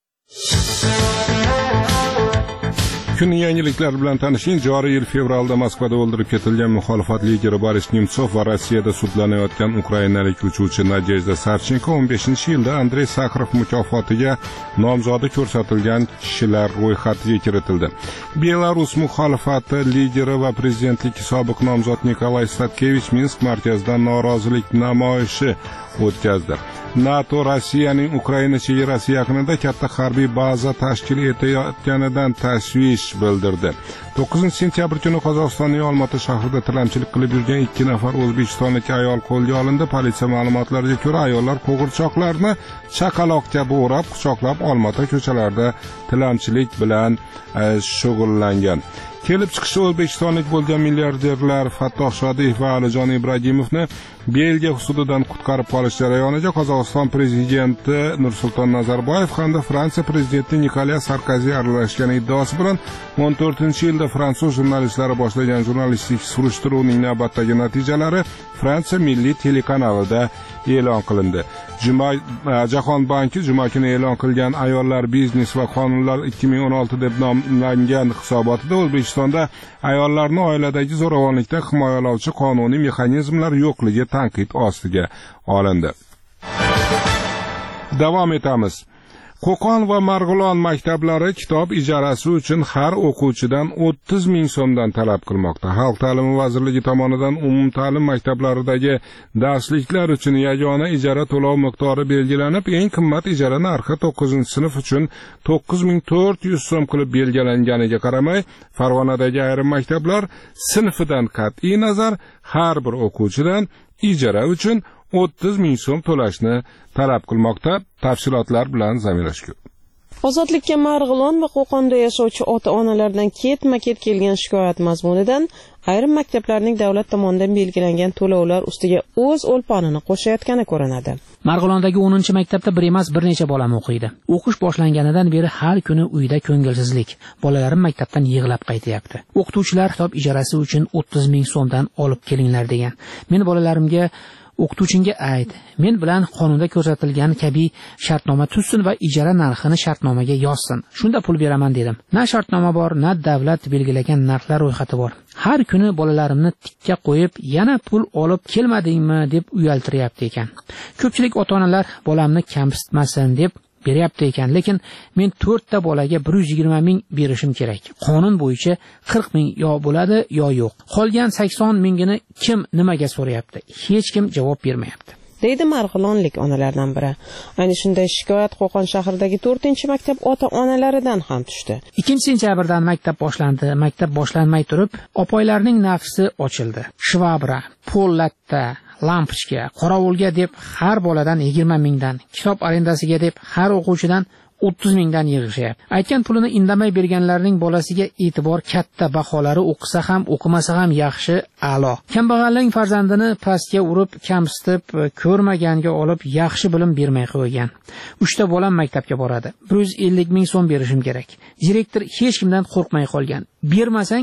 Kunning yangiliklari bilan tanishing. Joriy yil fevralda Moskvada o'ldirib ketilgan muxolifat lideri Boris Nemtsov va Rossiyada sudlanayotgan ukrainalik uchuvchi Nadejda Savchenko o'n beshinchi yilda Andrey Sakharov mukofotiga nomzodi ko'rsatilgan kishilar ro'yxatiga kiritildi. Belarus muxolifati lideri va prezidentlik sobiq nomzod Nikolay Statkevich Minsk markazida norozilik namoyishi o'tkazdi. NATO Rossiyaning Ukraina chegarasi yaqinida katta harbiy baza tashkil etayotganidan tashvish bildirdi. to'qqizinchi sentyabr kuni Qozog'istonning Olmaota shahrida tilanchilik qilib yurgan ikki nafar o'zbekistonlik ayol qo'lga olindi. Politsiya ma'lumotlariga ko'ra, ayollar qo'g'irchoqlarni chaqaloq kabi o'rab, quchoqlab Olmaota ko'chalarida tilanchilik bilan shug'ullangan. Kelib chiqishi o'zbekistonlik bo'lgan milliarderlar Fattoh Shodiyev va Alijon Ibragimovni Belgiya hududidan qutqarib qolish jarayoniga Qozog'iston prezidenti Nursulton Nazarboyev hamda Fransiya prezidenti Nikolas Sarkozi aralashgan iddaosi bilan o'n to'rtinchi yilda fransuz jurnalistlari boshlagan jurnalistik surishtiruvning navbatdagi natijalari Fransiya milliy telekanalida e'lon qilindi. Juma Jahon banki juma kuni e'lon qilgan ayollar biznes va qonunlar ikki ming o'n olti deb nomlangan hisobotida O'zbekistonda ayollarni oiladagi zo'ravonlikdan himoyalovchi qonuniy mexanizmlar yo'qligi tanqid ostiga olindi. Davom etamiz. Qo'qon va Marg'ilon maktablari kitob ijarasi uchun har o'quvchidan o'ttiz ming so'mdan talab qilmoqda. Xalq ta'limi vazirligi tomonidan umumta'lim maktablaridagi darsliklar uchun yagona ijara to'lov miqdori belgilanib, eng qimmat ijara narxi to'qqizinchi sinf uchun to'qqiz ming to'rt yuz so'm qilib belgilanganiga qaramay, Farg'onadagi ayrim maktablar sinfidan qat'iy nazar har bir o'quvchidan ijara uchun o'ttiz ming so'm to'lashni talab qilmoqda. Tafsilotlar bilan Zamira Shukur. Ozodlikka Marg'ilon va Qo'qonda yashovchi ota-onalardan ketma-ket kelgan shikoyat mazmunidan ayrim maktablarning davlat tomonidan belgilangan to'lovlar ustiga o'z o'lponini qo'shayotgani ko'rinadi. Marg'ilondagi o'ninchi maktabda bir emas bir necha bolam o'qiydi. O'qish boshlanganidan beri har kuni uyda ko'ngilsizlik. Bolalarim maktabdan yig'lab qaytyapti. O'qituvchilar kitob ijarasi uchun o'ttiz ming so'mdan olib kelinglar degan. Men bolalarimga o'qituvchinga ayt, men bilan qonunda ko'rsatilgan kabi shartnoma tuzsin va ijara narxini shartnomaga yozsin. Shunda pul beraman dedim. Na shartnoma bor, na davlat belgilagan narxlar ro'yxati bor. Har kuni bolalarimni tikka qo'yib, yana pul olib kelmadingmi deb uyaltiryapti ekan. Ko'pchilik ota-onalar bolamni kamsitmasin deb beryapti ekan, lekin men to'rtta bolaga bir yuz yigirma ming berishim kerak. Qonun bo'yicha qirq ming yo bo'ladi yo yo'q. Qolgan sakson mingini kim nimaga so'rayapti? Hech kim javob bermayapti. deydi Marg'ilonlik onalardan biri. Ayni shunday shikoyat Qo'qon shahridagi to'rtinchi maktab ota-onalaridan ham tushdi. ikkinchi sentyabrdan maktab boshlandi. Maktab boshlanmay turib, opoylarning nafsi ochildi. Shvabra, Pollatta, lampochka, qorovulga deb har boladan yigirma mingdan, kitob arendasiga deb har o'quvchidan o'ttiz mingdan yig'ishyapti. Aytgan pulini indamay berganlarning bolasiga e'tibor katta, baholari o'qisa ham, o'qimasa ham yaxshi, a'lo. Kambag'alning farzandini pastga urib, kamsitib, ko'rmaganga olib, yaxshi bilim bermay qo'ygan. uchta bolam maktabga boradi. bir yuz ellik ming so'm berishim kerak. Direktor hech kimdan qo'rqmay qolgan. Bermasang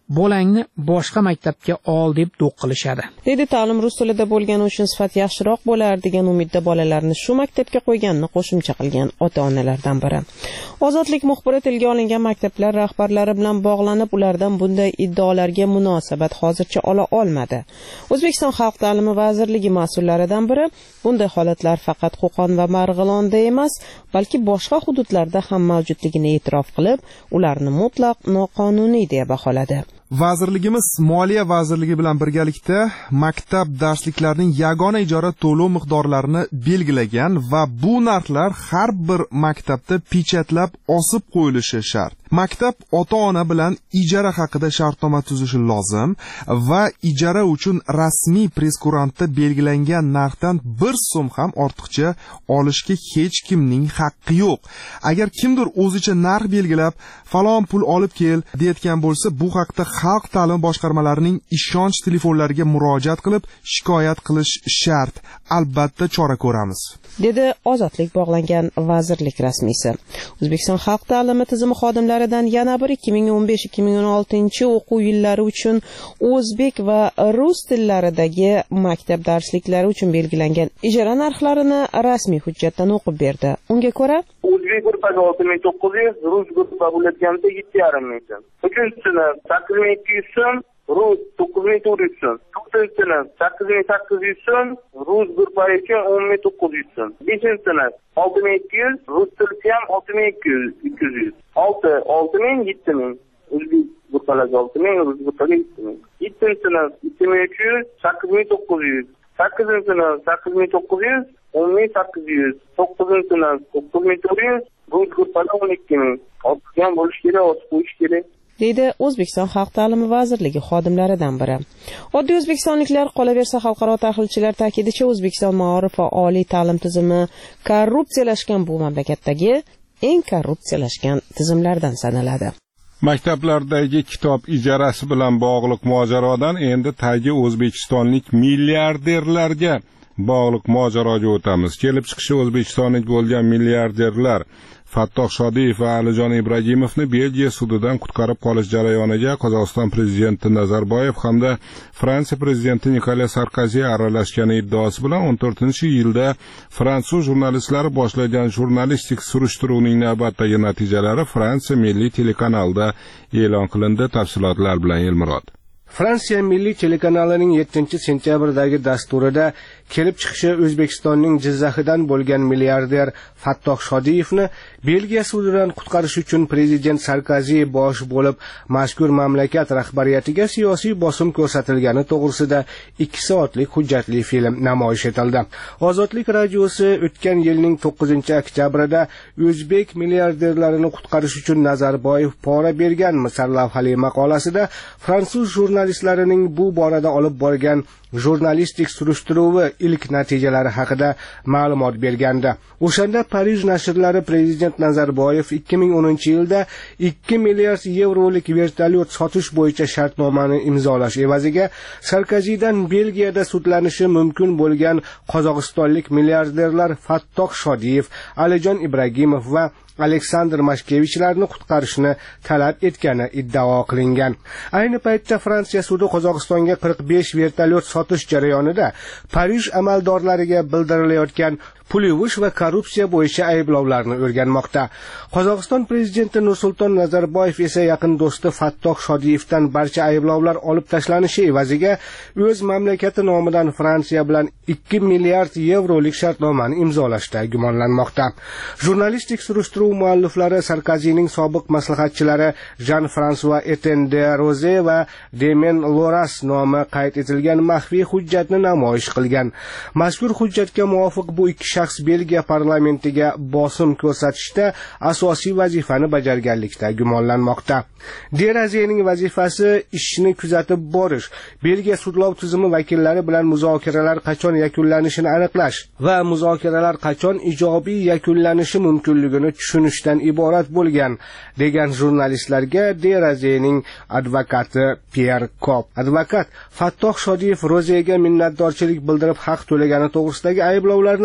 bolangni boshqa maktabga ol deb do'q qilishadi. Dedi ta'lim rus tilida bo'lgani uchun sifat yaxshiroq bo'lar degan umidda bolalarni shu maktabga qo'yganini qo'shimcha qilgan ota-onalardan biri. Ozodlik muxbiri tilga olingan maktablar rahbarlari bilan bog'lanib, ulardan bunday iddaolarga munosabat hozircha ola olmadi. O'zbekiston Xalq ta'limi vazirligi mas'ullaridan biri bunday holatlar faqat Qo'qon va Marg'ilonda emas, balki boshqa hududlarda ham mavjudligini e'tirof qilib, ularni mutlaq noqonuniy deb baholadi. Vazirligimiz Moliya vazirligi bilan birgalikda maktab darsliklarining yagona ijara to'lov miqdorlarini belgilagan va bu narxlar har bir maktabda pechatlab osib qo'yilishi shart. Maktab ota-ona bilan ijara haqida shartnoma tuzishi lozim va ijara uchun rasmiy press-kurantda belgilangan narxdan bir so'm ham ortiqcha olishga hech kimning haqqi yo'q. Agar kimdir o'zicha narx belgilab, falon pul olib kel deyotgan bo'lsa, bu haqda xalq ta'limi boshqarmalarining ishonch telefonlariga murojaat qilib shikoyat qilish shart. Albatta chora ko'ramiz, dedi ozodlik bog'langan vazirlik rasmiysi. O'zbekiston Xalq ta'limi tizimi xodimlaridan yana bir ikki ming o'n besh ikki ming o'n oltinchi o'quv yillari uchun o'zbek va rus tillaridagi maktab darsliklari uchun belgilangan ijara narxlarini rasmiy hujjatdan o'qib berdi. Unga ko'ra, o'zbek guruhi olti ming to'qqiz yuz, rus guruhi bo'lganda yetti yarim ming so'm. uchinchi sinf sakkiz ming ikki yuz so'm, rus to'qqiz ming to'rt yuz so'm. to'rtinchi sinf sakkiz ming sakkiz yuz so'm, rus guruhi uchun o'n ming to'qqiz yuz so'm. beshinchi sinf olti ming ikki yuz, rus tili ham olti ming ikki yuz. olti olti ming yetti ming. O'zbek guruhlariga olti ming, rus guruhiga yetti ming. yettinchi sinf ikki ming uch yuz, sakkiz ming to'qqiz yuz. sakkizinchi sinf sakkiz ming to'qqiz yuz, o'n ming sakkiz yuz. to'qqizinchi sinf to'qqiz ming to'rt yuz, rus guruhiga o'n ikki ming. Ortgan bo'lish kerak, ortib qo'yish kerak, deydi O'zbekiston Xalq ta'limi vazirligi xodimlaridan biri. Oddiy o'zbekistonliklar, qolaversa xalqaro tahlilchilar ta'kidicha, O'zbekiston ma'orif va oliy ta'lim tizimi korrupsiyalashgan bu mamlakatdagi eng korrupsiyalashgan tizimlardan sanaladi. Maktablardagi kitob ijarasi bilan bog'liq mojarodan endi tagi o'zbekistonlik milliarderlarga bog'liq mojaroga o'tamiz. Kelib chiqishi o'zbekistonlik bo'lgan milliarderlar Fattoh Shodiyev va Alijon Ibragimovni Belgiya sudidan qutqarib qolish jarayoniga Qozog'iston prezidenti Nazarboyev hamda Fransiya prezidenti Nikolas Sarkozi aralashgani iddaosi bilan o'n to'rtinchi yilda fransuz jurnalistlari boshlagan jurnalistik surishtiruvning navbatdagi natijalari Fransiya milliy telekanalida e'lon qilindi. Tafsilotlar bilan Elmurod. Fransiya milliy telekanalining yettinchi sentyabrdagi dasturida kelib chiqishi O'zbekistonning Jizzaxidan bo'lgan milliarder Fattoh Shodiyevni Belgiya sudidan qutqarish uchun prezident Sarkozi bosh bo'lib mazkur mamlakat rahbariyatiga siyosiy bosim ko'rsatilgani to'g'risida ikki soatlik hujjatli film namoyish etildi. Ozodlik radiosi o'tgan yilning to'qqizinchi oktyabrida o'zbek milliarderlarini qutqarish uchun Nazarboyev pora berganmi sarlavhali maqolasida fransuz jurnalistlarining bu borada olib borgan jurnalistik surishtiruvi ilk natijalari haqida ma'lumot bergandi. O'shanda Parij nashrlari prezident Nazarboyev ikki ming o'ninchi yilda ikki milliard yevrolik vertolyot sotish bo'yicha shartnomani imzolash evaziga Sarkozidan Belgiyada sudlanishi mumkin bo'lgan qozog'istonlik milliarderlar Fattoh Shodiyev, Alijon Ibragimov va Aleksandr Mashkevichlarni qutqarishni talab etgani iddao qilingan. Ayni paytda Fransiya sudi Qozog'istonga qirq besh vertolyot sotish jarayonida Parij amaldorlariga bildirilayotgan pul yuvish va korrupsiya bo'yicha ayblovlarni o'rganmoqda. Qozog'iston prezidenti Nursulton Nazarboyev esa yaqin do'sti Fattoh Shodiyevdan barcha ayblovlar olib tashlanishi evaziga o'z mamlakati nomidan Fransiya bilan ikki milliard yevrolik shartnomani imzolashda gumonlanmoqda. Jurnalistik surishtiruv mualliflari Sarkozining sobiq maslahatchilari Jean-François Etienne de Roze va Demen Loras nomi qayd etilgan maxfiy hujjatni namoyish qilgan. Mazkur hujjatga muvofiq bu ikki shaxs Belgiya parlamentiga bosim ko'rsatishda asosiy vazifani bajarganlikda gumonlanmoqda. De Rozening vazifasi ishni kuzatib borish, Belgiya sudlov tizimi vakillari bilan muzokaralar qachon yakunlanishini aniqlash va muzokaralar qachon ijobiy yakunlanishi mumkinligini tushunishdan iborat bo'lgan, degan jurnalistlarga De Rozening advokati Pierre Kop. Advokat Fattoh Shodiyev Rozega minnatdorchilik bildirib haq to'lagani to'g'risidagi ayblovlarni ham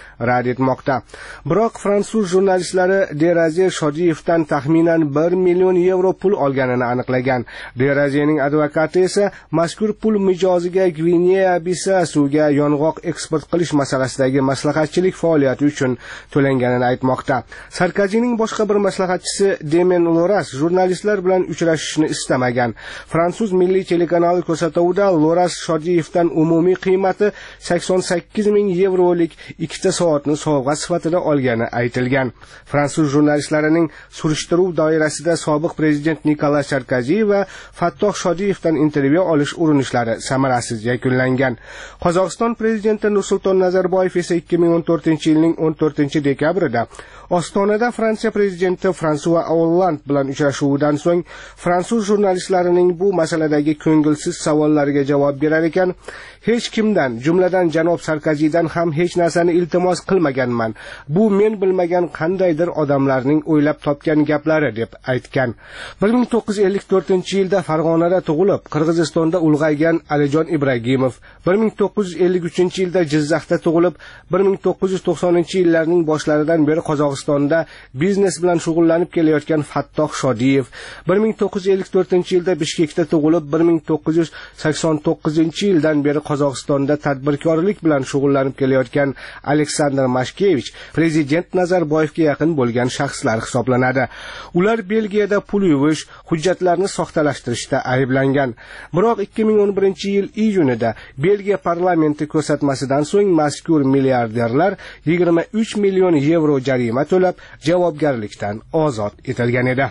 rad etmoqda. Biroq fransuz jurnalistlari Deraziye Shodiyevdan taxminan bir million yevro pul olganini aniqlagan. Deraziyening advokati esa mazkur pul mijoziga Gvineya-Bisauga yong'oq eksport qilish masalasidagi maslahatchilik faoliyati uchun to'langanini aytmoqda. Sarkozining boshqa bir maslahatchisi Demen Loras jurnalistlar bilan uchrashishni istamagan. Fransuz milliy telekanali ko'rsatuvida Loras Shodiyevdan umumiy qiymati sakson sakkiz ming yevrolik ikkita soatni sovg'a sifatida olgani aytilgan. Fransuz jurnalistlarining surishtiruv doirasida sobiq prezident Nikolas Sarkozi va Fattoh Shodiyevdan intervyu olish urinishlari samarasiz yakunlangan. Qozog'iston prezidenti Nursulton Nazarboyev esa ikki ming o'n to'rtinchi yilning o'n to'rtinchi dekabrida Ostonada Fransiya prezidenti François Hollande bilan uchrashuvidan so'ng fransuz jurnalistlarining bu masaladagi ko'ngilsiz savollariga javob berar ekan, hech kimdan, jumladan janob Sarkozidan ham hech narsani iltimos qilmaganman. Bu men bilmagan qandaydir odamlarning o'ylab topgan gaplari deb aytgan. bir ming to'qqiz yuz ellik to'rtinchi yilda Farg'onada tug'ilib, Qirg'izistonda ulg'aygan Alijon Ibragimov bir ming to'qqiz yuz ellik uchinchi yilda Jizzaxda tug'ilib, bir ming to'qqiz yuz to'qsoninchi yillarning boshlaridan beri Qozog'istonda biznes bilan shug'ullanib kelayotgan Fattoh Shodiyev, bir ming to'qqiz yuz ellik to'rtinchi yilda Bishkekda tug'ilib, bir ming to'qqiz yuz sakson to'qqizinchi yildan beri Qozog'istonda tadbirkorlik bilan shug'ullanib kelayotgan Aleksandr Mashkevich prezident Nazarboyevga yaqin bo'lgan shaxslar hisoblanadi. Ular Belgiyada pul yuvish, hujjatlarni soxtalashtirishda ayblangan. Biroq ikki ming o'n birinchi yil iyunida Belgiya parlamenti ko'rsatmasidan so'ng mazkur milliarderlar yigirma uch million yevro jarima to'lab javobgarlikdan ozod etilgan edi.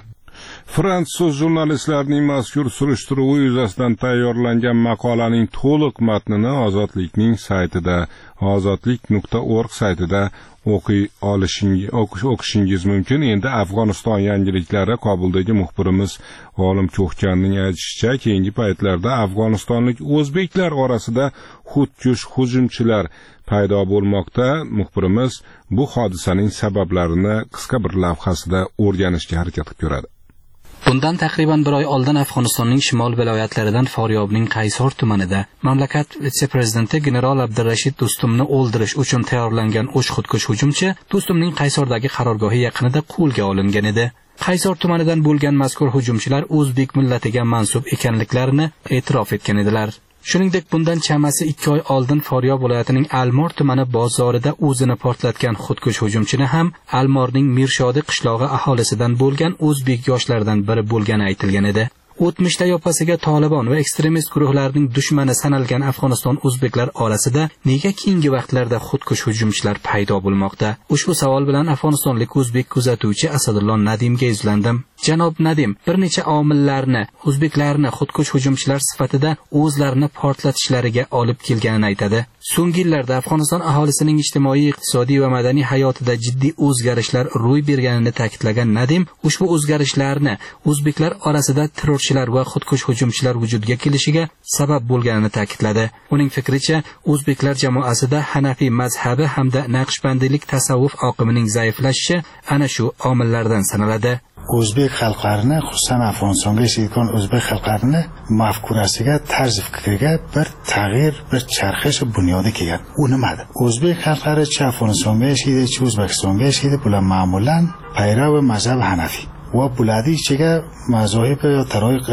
Fransuz jurnalistlarining mazkur surishtiruvi yuzasidan tayyorlangan maqolaning to'liq matnini Ozodlikning saytida ozodlik nuqta org saytida o'qiy olishingiz o'qishingiz mumkin. Endi Afg'oniston yangiliklari Kobuldagi muxbirimiz Olim Cho'xkanning aytishicha, keyingi paytlarda afg'onistonlik o'zbeklar orasida xudkush hujumchilar paydo bo'lmoqda. Muxbirimiz bu hodisaning sabablarini qisqa bir lavhasida o'rganishga harakat qilib ko'radi. Bundan taqriban bir oy oldin Afg'onistonning shimol viloyatlaridan Faryobning Qaysor tumanida mamlakat vitse-prezidenti general Abdurashid Do'stumni o'ldirish uchun tayyorlangan uch xudkush hujumchi Do'stumning Qaysordagi qarorgohi yaqinida qo'lga olingan edi. Qaysor tumanidan bo'lgan mazkur hujumchilar o'zbek millatiga mansub ekanliklarini e'tirof etgan edilar. Shuningdek, bundan chamasi ikki oy oldin Faryob viloyatining Almor tumani bozorida o'zini portlatgan xudkush hujumchini ham Almorning Mirshodi qishlog'i aholisidan bo'lgan o'zbek yoshlaridan biri bo'lgani aytilgan edi. O'tmishda yoppasiga Taliban va ekstremist guruhlarning dushmani sanalgan Afg'oniston o'zbeklar orasida nega keyingi vaqtlarda xudkush hujumchilar paydo bo'lmoqda? Ushbu savol bilan afg'onistonlik o'zbek kuzatuvchi Asadullo Nadimga yuzlandim. Janob Nadim bir necha omillarni o'zbeklarni xudkush hujumchilar sifatida o'zlarini portlatishlariga olib kelganini aytadi. So'nggi yillarda Afg'oniston aholisining ijtimoiy, iqtisodiy va madaniy hayotida jiddiy o'zgarishlar ro'y berganini ta'kidlagan Nadim ushbu o'zgarishlarni o'zbeklar orasida terrorchilar va xudkush hujumchilar vujudga kelishiga sabab bo'lganini ta'kidladi. Uning fikricha, o'zbeklar jamoasida Hanafiy mazhabi hamda Naqshbandiylik tasavvuf oqimining zaiflashishi ana shu omillardan sanaladi. O'zbek xalqlarini, xususan Afg'onistonga yashaydigan o'zbek xalqlarini mafkurasiga, tarz fikriga bir tag'yir, bir charxish bunyodi kelgan. U nimadi? O'zbek xalqlari chi Afg'onistonga yashaydi, chi O'zbekistonga yashaydi, bular ma'mulan payrav mazhab Hanafiy. و بلادی چیگه مذاهب یا طرایق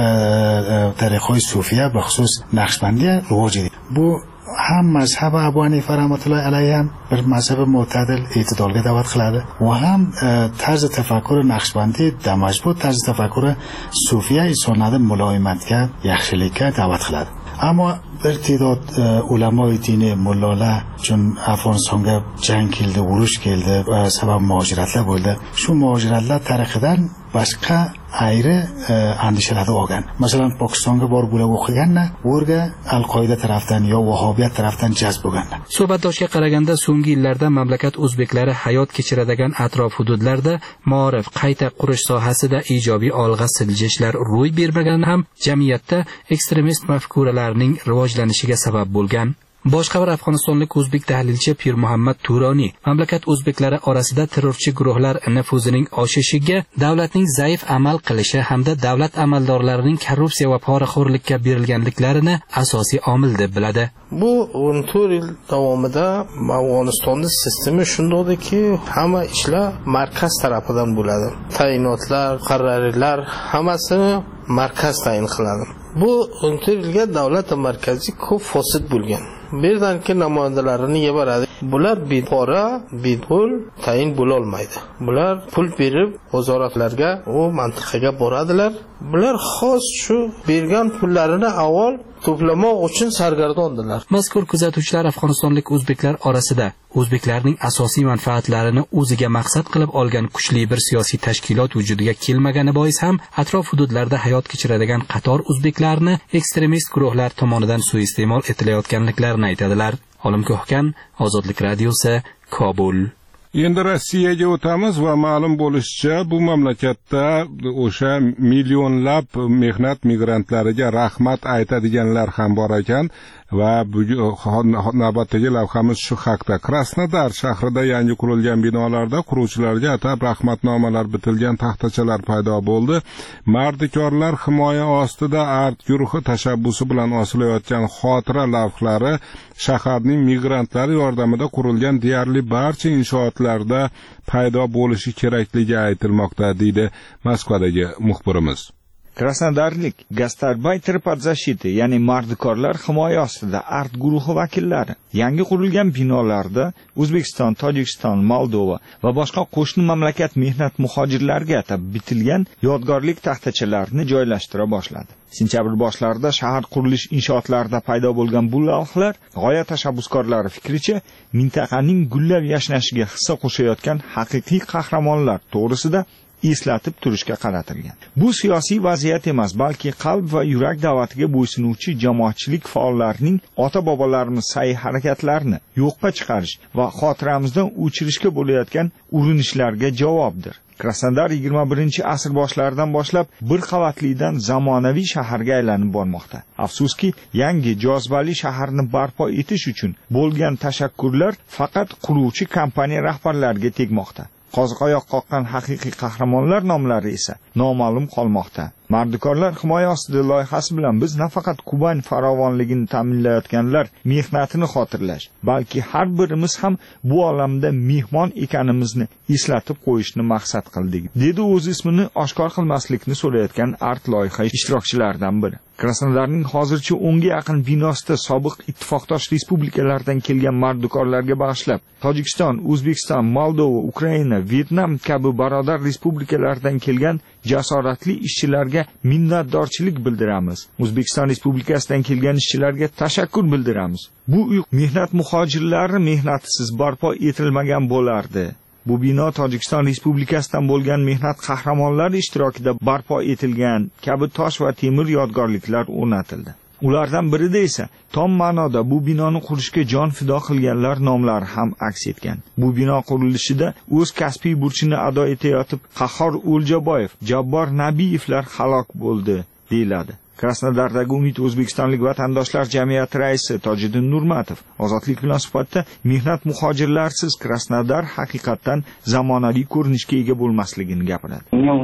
طریقای صوفیه به خصوص نقشبندی رواج دید. بو هم مذهب ابو حنیفه رحمت الله علیه هم bir مذهب معتدل اعتدالga da'vat qiladi و هم طرز تفکر نقشبندی در مجموع طرز تفکر صوفیه insonlarni muloyimatga, yaxshilikka da'vat qiladi. Ammo bir تعداد ulamoi dini mullalar chun Afg'onistonga jang keldi, urush keldi va sabab muhojiratlar bo'ldi. Shu muhojiratlar tarixidan boshqa ayri andishalar olgan. Masalan, Pokistonga borib bo'lib o'qiganlar, o'rga Al-Qoida tarafdan yo Vahobiyat tarafdan jazb bo'lganlar. Suhbatdoshga qaraganda so'nggi yillarda mamlakat o'zbeklari hayot kechiradigan atrof hududlarda ma'rif qayta qurish sohasida ijobiy olg'a siljishlar ro'y bermagani ham jamiyatda ekstremist mafkuralarning rivojlanishiga sabab bo'lgan. Boshqa bir afg'onistonlik o'zbek tahlilchi Pir Muhammad Turoniy mamlakat o'zbeklari orasida terrorchi guruhlar nufuzining oshishiga davlatning zaif amal qilishi hamda davlat amaldorlarining korrupsiya va poraxo'rlikka berilganliklarini asosiy omil deb biladi. Bu o'n to'rt yil davomida Afg'onistonning sistemi shundaqki, hamma ishlar markaz tarafidan bo'ladi. Tayinotlar, qarorlar hammasini markaz tayin qiladi. Bu o'n to'rt yilga davlat markaziy ko'p fosil bo'lgan. Birdan keyin namoyandalarini yebaradi. Bular bepora, bepul tayin bo'la olmaydi. Bular pul berib nazoratlarga, o mantiqaga boradilar. Bular xos shu bergan pullarini avval to'plamoq uchun sargardondilar. Mazkur kuzatuvchilar afg'onistonlik o'zbeklar orasida o'zbeklarning asosiy manfaatlarini o'ziga maqsad qilib olgan kuchli bir siyosiy tashkilot vujudiga kelmagani bois ham atrof hududlarda hayot kechiradigan qator o'zbeklarni ekstremist guruhlar tomonidan suiiste'mol etilayotganliklarini aytadilar. Olim Ko'hkan, Ozodlik radiosi, Kobul. Endi Rossiyaga o'tamiz va ma'lum bo'lishicha, bu mamlakatda o'sha millionlab mehnat migrantlariga rahmat aytadiganlar ham bor ekan va bu navbatdagi lavhamiz shu haqda. Krasnodar shahrida yangi qurilgan binolarda quruvchilarga atab rahmatnomalar bitilgan taxtachalar paydo bo'ldi. Mardikorlar himoya ostida art guruhi tashabbusi bilan osilayotgan xotira lavhlari shaharning migrantlari yordamida qurilgan deyarli barcha inshootlarda paydo bo'lishi kerakligi aytilmoqda, deydi Moskvadagi muxbirimiz. Krasnodarlik Gastarbayter podzashiti, ya'ni mardikorlar himoya ostida art guruhi vakillari yangi qurilgan binolarda O'zbekiston, Tojikiston, Moldova va boshqa qo'shni mamlakat mehnat muhojirlariga atab bitilgan yodgorlik taxtachalarini joylashtira boshladi. Sentabr boshlarida shahar qurilish inshootlarida paydo bo'lgan bu lavhalar g'oya tashabbuskorlari fikricha mintaqaning gullab yashnashiga hissa qo'shayotgan haqiqiy qahramonlar to'g'risida eslatib turishga qaratilgan. Bu siyosiy vaziyat emas, balki qalb va yurak da'vatiga bo'ysunuvchi jamoatchilik faollarining ota-bobolarimiz sa'y harakatlarini yo'qqa chiqarish va xotiramizdan o'chirishga bo'layotgan urinishlarga javobdir. Krasnodar yigirma birinchi asr boshlaridan boshlab bir qavatlidan zamonaviy shaharga aylanib bormoqda. Afsuski, yangi jozibali shaharni barpo etish uchun bo'lgan tashakkurlar faqat quruvchi kompaniya rahbarlariga tegmoqda. Qoziqoyoq qoqqan haqiqiy qahramonlar nomlari esa noma'lum qolmoqda. Mardikorlar himoya ostida loyihasi bilan biz nafaqat Kuban farovonligini ta'minlayotganlar mehnatini xotirlash, balki har birimiz ham bu olamda mehmon ekanimizni eslatib qo'yishni maqsad qildik, dedi o'z ismini oshkor qilmaslikni so'rayotgan art loyiha ishtirokchilaridan biri. Krasnodarning hozircha o'nga yaqin binosida sobiq ittifoqdosh respublikalardan kelgan mardikorlarga bag'ishlab, Tojikiston, O'zbekiston, Moldova, Ukraina, Vyetnam kabi barodar respublikalardan kelgan jasoratli ishchilarga minnatdorchilik bildiramiz. O'zbekiston Respublikasidan kelgan ishchilarga tashakkur bildiramiz. Bu uy mehnat muhojirlari mehnatisiz barpo etilmagan bo'lardi. Bu bino Tojikiston Respublikasidan bo'lgan mehnat qahramonlari ishtirokida barpo etilgan kabi tosh va temir yodgorliklar o'rnatildi. Ulardan birida esa tom ma'noda bu binoni qurishga jon fido qilganlar nomlari ham aks etgan. Bu bino qurilishida o'z kasbiy burchini ado etayotib Qahhor O'ljaboyev, Jabbor Nabiyevlar halok bo'ldi, deyiladi. Krasnodardagi Umid O'zbekistonlik vatandoshlar jamiyati raisi Tojiddin Nurmatov ozodlik bilan suhbatda mehnat muhojirlarsiz Krasnodar haqiqatan zamonaviy ko'rinishga ega bo'lmasligini gapiradi.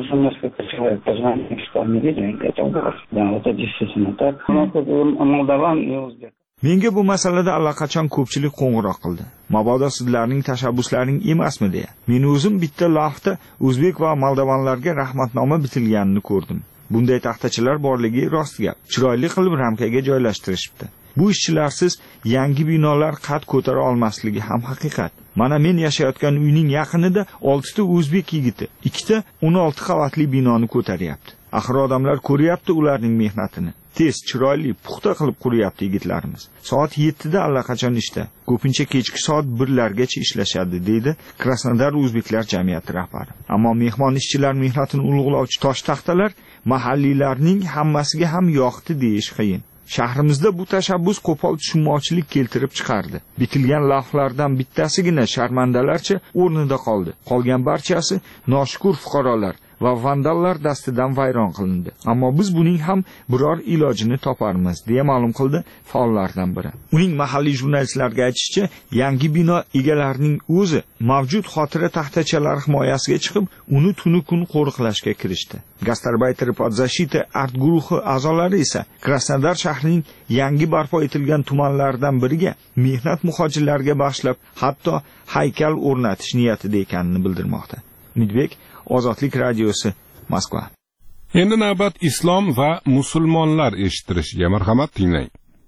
Menga bu masalada allaqachon ko'pchilik qo'ng'iroq qildi. Mabodo sizlarning tashabbuslaring emasmi deya. Men o'zim bitta lavhda o'zbek va moldovanlarga rahmatnoma bitilganini ko'rdim. Bunday taxtachalar borligi rost gap. Chiroyli qilib ramkaga joylashtirishibdi. Bu ishchilarsiz yangi binolar qad ko'tara olmasligi ham haqiqat. Mana men yashayotgan uyning yaqinida oltita o'zbek yigiti ikkita o'n olti qavatli binoni ko'taryapti. Axir odamlar ko'ryapti ularning mehnatini. Tez, chiroyli, puxta qilib quryapti yigitlarimiz. Soat yettida allaqachon ishda. Ko'pincha kechki soat birlargacha ishlashadi, deydi Krasnodar o'zbeklar jamiyati rahbari. Ammo mehmon ishchilar mehnatini ulug'lovchi tosh taxtalar mahalliylarning hammasiga ham yoqdi deyish qiyin. Shahrimizda bu tashabbus qo'pol tushunmovchilik keltirib chiqardi. Bitilgan lavhalardan bittasigina sharmandalarcha o'rnida qoldi. Qolgan barchasi noshukur fuqarolar va vandallar dastidan vayron qilindi. Ammo biz buning ham biror ilojini toparmiz, deya ma'lum qildi faollardan biri. Uning mahalliy jurnalistlarga aytishicha, yangi bino egalarining o'zi mavjud xotira taxtachalari himoyasiga chiqib, uni tuni kun qo'riqlashga kirishdi. Gastarbayter podzashita art guruhi a'zolari esa Krasnodar shahrining yangi barpo etilgan tumanlaridan biriga mehnat muhojirlariga bag'ishlab, hatto haykal o'rnatish niyatida ekanini bildirmoqda. Umidbek, Ozodlik radiosi, Moskva. Endi navbat islom va musulmonlar eshittirishiga marhamat tinglang.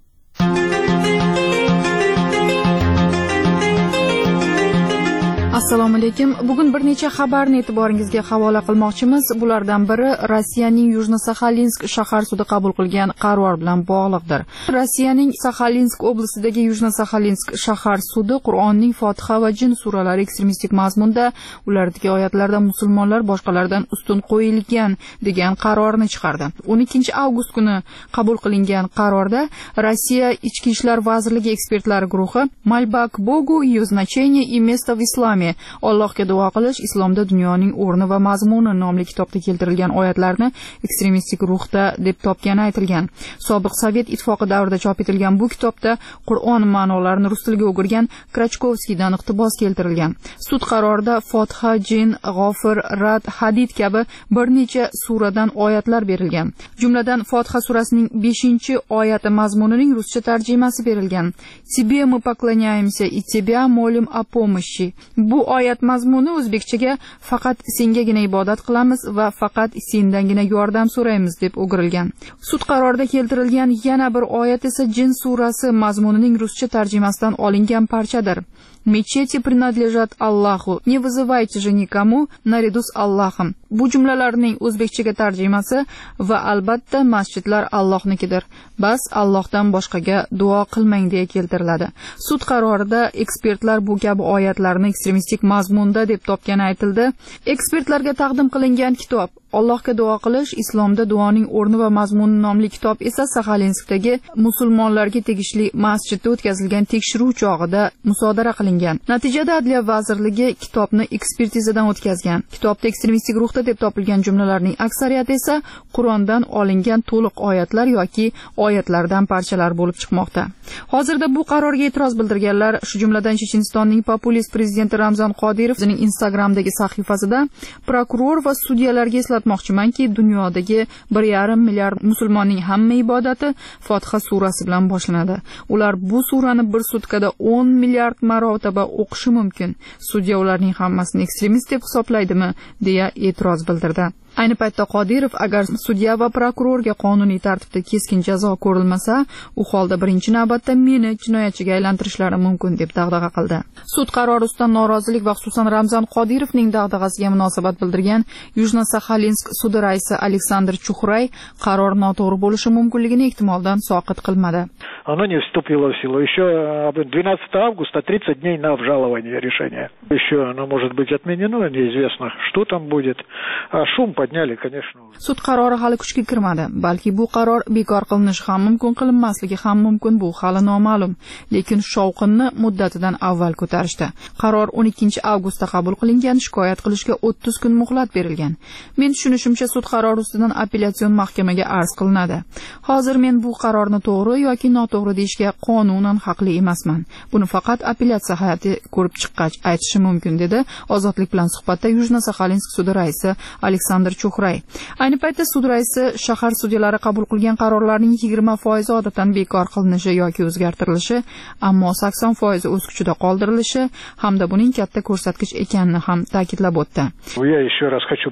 Assalomu alaykum. Bugun bir necha xabarni e'tiboringizga havola qilmoqchimiz. Bulardan biri Rossiyaning Yujno-Saxalinsk shahar sudi qabul qilgan qaror bilan bog'liqdir. Rossiyaning Saxalinsk oblasidagi Yujno-Saxalinsk shahar sudi Qur'onning Fotiha va Jin suralari ekstremistik mazmunda, ulardagi oyatlarda musulmonlar boshqalardan ustun qo'yilgan degan qarorni chiqardi. o'n ikkinchi avgust kuni qabul qilingan qarorda Rossiya Ichki ishlar vazirligi ekspertlari guruhi "Мольба к Богу, ее значение и место в исламе" Allohga duo qilish islomda dunyoning o'rni va mazmuni nomli kitobda keltirilgan oyatlarni ekstremistik ruhda deb topgani aytilgan. Sobiq Sovet ittifoqi davrida chop etilgan bu kitobda Qur'on ma'nolarini rus tiliga o'girgan Krachkovskiydan iqtibos keltirilgan. Sud qarorida Fotiha, Jin, G'ofir, Rad, Hadid kabi bir necha suradan oyatlar berilgan. Jumladan Fotiha surasining beshinchi oyati mazmunining ruscha tarjimasi berilgan. Тебе мы поклоняемся и тебя молим о помощи. Bu oyat mazmuni o'zbekchaga faqat sengagina ibodat qilamiz va faqat sendangina yordam so'raymiz deb o'girilgan. Sud qarorida keltirilgan yana bir oyat esa Jin surasi mazmunining ruscha tarjimasidan olingan parchadir. Mecheti принадлежат Allohу, не вызывайте же никому наряду с Allohim. Bu jumlalarning o'zbekchaga tarjimasi va albatta masjidlar Allohnikidir. Bas Allohdan boshqaga duo qilmang deya keltiriladi. Sud qarorida ekspertlar bu kabi oyatlarni ekstremistik mazmunda deb topgani aytildi. Ekspertlarga taqdim qilingan kitob Allohga duo qilish islomda duoning o'rni va mazmuni nomli kitob esa Saxalinskdagi musulmonlarga tegishli masjidda o'tkazilgan tekshiruv chog'ida musodara qilingan. Natijada Adliya vazirligi kitobni ekspertizadan o'tkazgan. Kitobda ekstremistik ruhda deb topilgan jumlalarning aksariyati esa Qur'ondan olingan to'liq oyatlar yoki oyatlardan parchalar bo'lib chiqmoqda. Hozirda bu qarorga e'tiroz bildirganlar, shu jumladan Chechenistonning populist prezidenti Ramzan Qodirov o'zining Instagramdagi sahifasida prokuror va sudyalarga eslatmoqchimanki, dunyodagi bir yarim milliard musulmonning hamma ibodati Fotiha surasi bilan boshlanadi. Ular bu surani bir sutkada o'n milliard marotaba o'qishi mumkin. Sudya ularning hammasini ekstremist deb hisoblaydimi, deya e'tiroz bildirdi. Ayni paytda Qodirov agar sudya va prokurorga qonuniy tartibda keskin jazo ko'rilmasa, u holda birinchi navbatda meni jinoyatchiga aylantirishlari mumkin deb dag'dag'a qildi. Sud qarori ustidan norozilik va xususan Ramzan Qodirovning dag'dag'asiga munosabat bildirgan Yujno-Saxalinsk sudi raisi Aleksandr Chuxray qaror noto'g'ri bo'lishi mumkinligini ehtimoldan soqit qilmadi. Оно не вступило в силу. Еще двенадцатого августа тридцать дней на обжалование решения. Еще оно может быть отменено, неизвестно, что там будет. А шум подняли, конечно. Sud qarori hali kuchga kirmadi. Balki bu qaror bekor qilinishi ham mumkin, qilinmasligi ham mumkin, bu hali noma'lum. Lekin shovqinni muddatidan avval ko'tarishdi. Qaror o'n ikkinchi avgustda qabul qilingan, shikoyat qilishga o'ttiz kun muhlat berilgan. Men tushunishimcha sud qarori ustidan appellyatsion mahkamaga arz qilinadi. Hozir men bu qarorni to'g'ri yoki noto'g'ri deyishga qonunan haqli emasman. Buni faqat appelyatsiya hay'ati ko'rib chiqqach aytishi mumkin, dedi Ozodlik bilan suhbatda Yujno-Saxalinsk sudi raisi Aleksandr Chuxray. Ayni paytda sud raisi shahar sudyalari qabul qilgan qarorlarning yigirma foizi odatdan bekor qilinishi yoki o'zgartirilishi, ammo sakson foizi o'z kuchida qoldirilishi hamda buning katta ko'rsatkich ekanini ham ta'kidlab o'tdi. Я еще раз хочу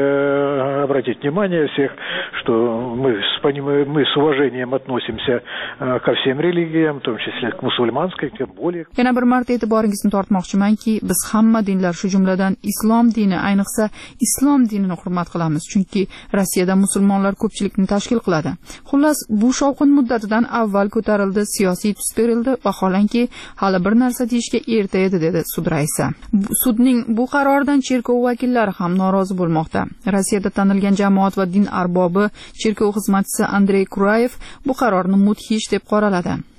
обратить внимание всех, что мы с мы с уважением относимся ко всем религиям, в том числе к мусульманской, тем более. Yana bir marta e'tiboringizni tortmoqchimanki, biz hamma dinlar, shu jumladan islom dini, ayniqsa islom dinini hurmat qilamiz, chunki Rossiyada musulmonlar ko'pchilikni tashkil qiladi. Xullas, bu shovqin muddatidan avval ko'tarildi, siyosiy tus berildi, vaholanki hali bir narsa deyishga erta edi, dedi sud raisi. Sudning bu qaroridan cherkov vakillari ham norozi bo'lmoqda. Rossiyada tanilgan jamoat va din arbobi, cherkov xizmatchisi Andrey Kurayev bu qarorni mudhish deb qoraladi.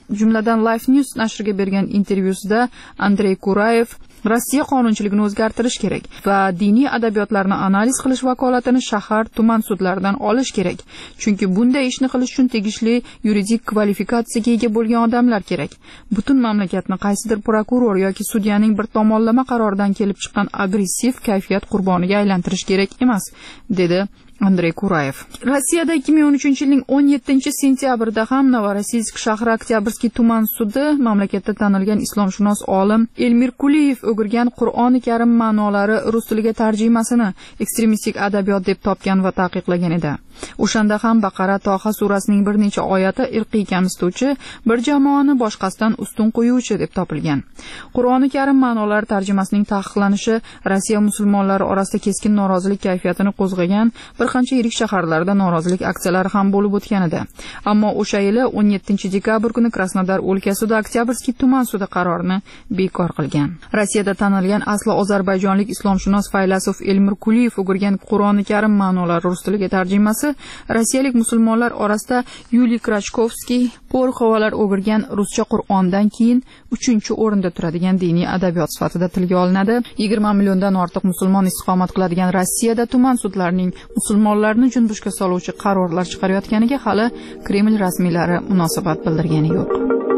jumladan Life News nashriga bergan intervyusida Andrey Kurayev Rossiya qonunchiligini o'zgartirish kerak va diniy adabiyotlarni analiz qilish vakolatini shahar, tuman sudlaridan olish kerak. Chunki bunday ishni qilish uchun tegishli yuridik kvalifikatsiyaga ega bo'lgan odamlar kerak. Butun mamlakatni qaysidir prokuror yoki sudyaning bir tomonlama qaroridan kelib chiqqan agressiv kayfiyat qurboniga aylantirish kerak emas, dedi Andrey Kurayev. Rossiyada ikki ming o'n uchinchi yilning o'n yettinchi sentyabrida ham Novorossiysk shahri Oktyabrskiy tuman sudi mamlakatda tanilgan islomshunos olim Elmir Kuliyev o'girgan Qur'oni Karim ma'nolari rus tiliga tarjimasini ekstremistik adabiyot deb topgan va taqiqlagan edi. O'shanda ham Baqara Toha surasining bir necha oyati irqiy kamsituvchi, bir jamoani boshqasidan ustun qo'yuvchi deb topilgan. Qur'oni Karim ma'nolari tarjimasining taqiqlanishi Rossiya musulmonlari orasida keskin norozilik kayfiyatini qo'zg'agan, bir qancha yirik shaharlarda norozilik aksiyalari ham bo'lib o'tgan edi. Ammo o'sha yili o'n yettinchi dekabr kuni Krasnodar o'lkasida Oktyabrskiy tuman sudi qarorini bekor qilgan. Rossiyada tanilgan asli ozarbayjonlik islomshunos faylasuf Elmir Kuliyev o'girgan Qur'oni Karim ma'nolari rus tiliga tarjimasi rossiyalik musulmonlar orasida Yuliy Krachkovskiy Porxovalar o'girgan ruscha Qur'ondan keyin uchinchi o'rinda turadigan diniy adabiyot sifatida tilga olinadi. yigirma milliondan ortiq musulmon istiqomat qiladigan Rossiyada tuman sudlarining musulmonlarni junbushga soluvchi qarorlar chiqarayotganiga hali Kreml rasmiylari munosabat bildirgani yo'q.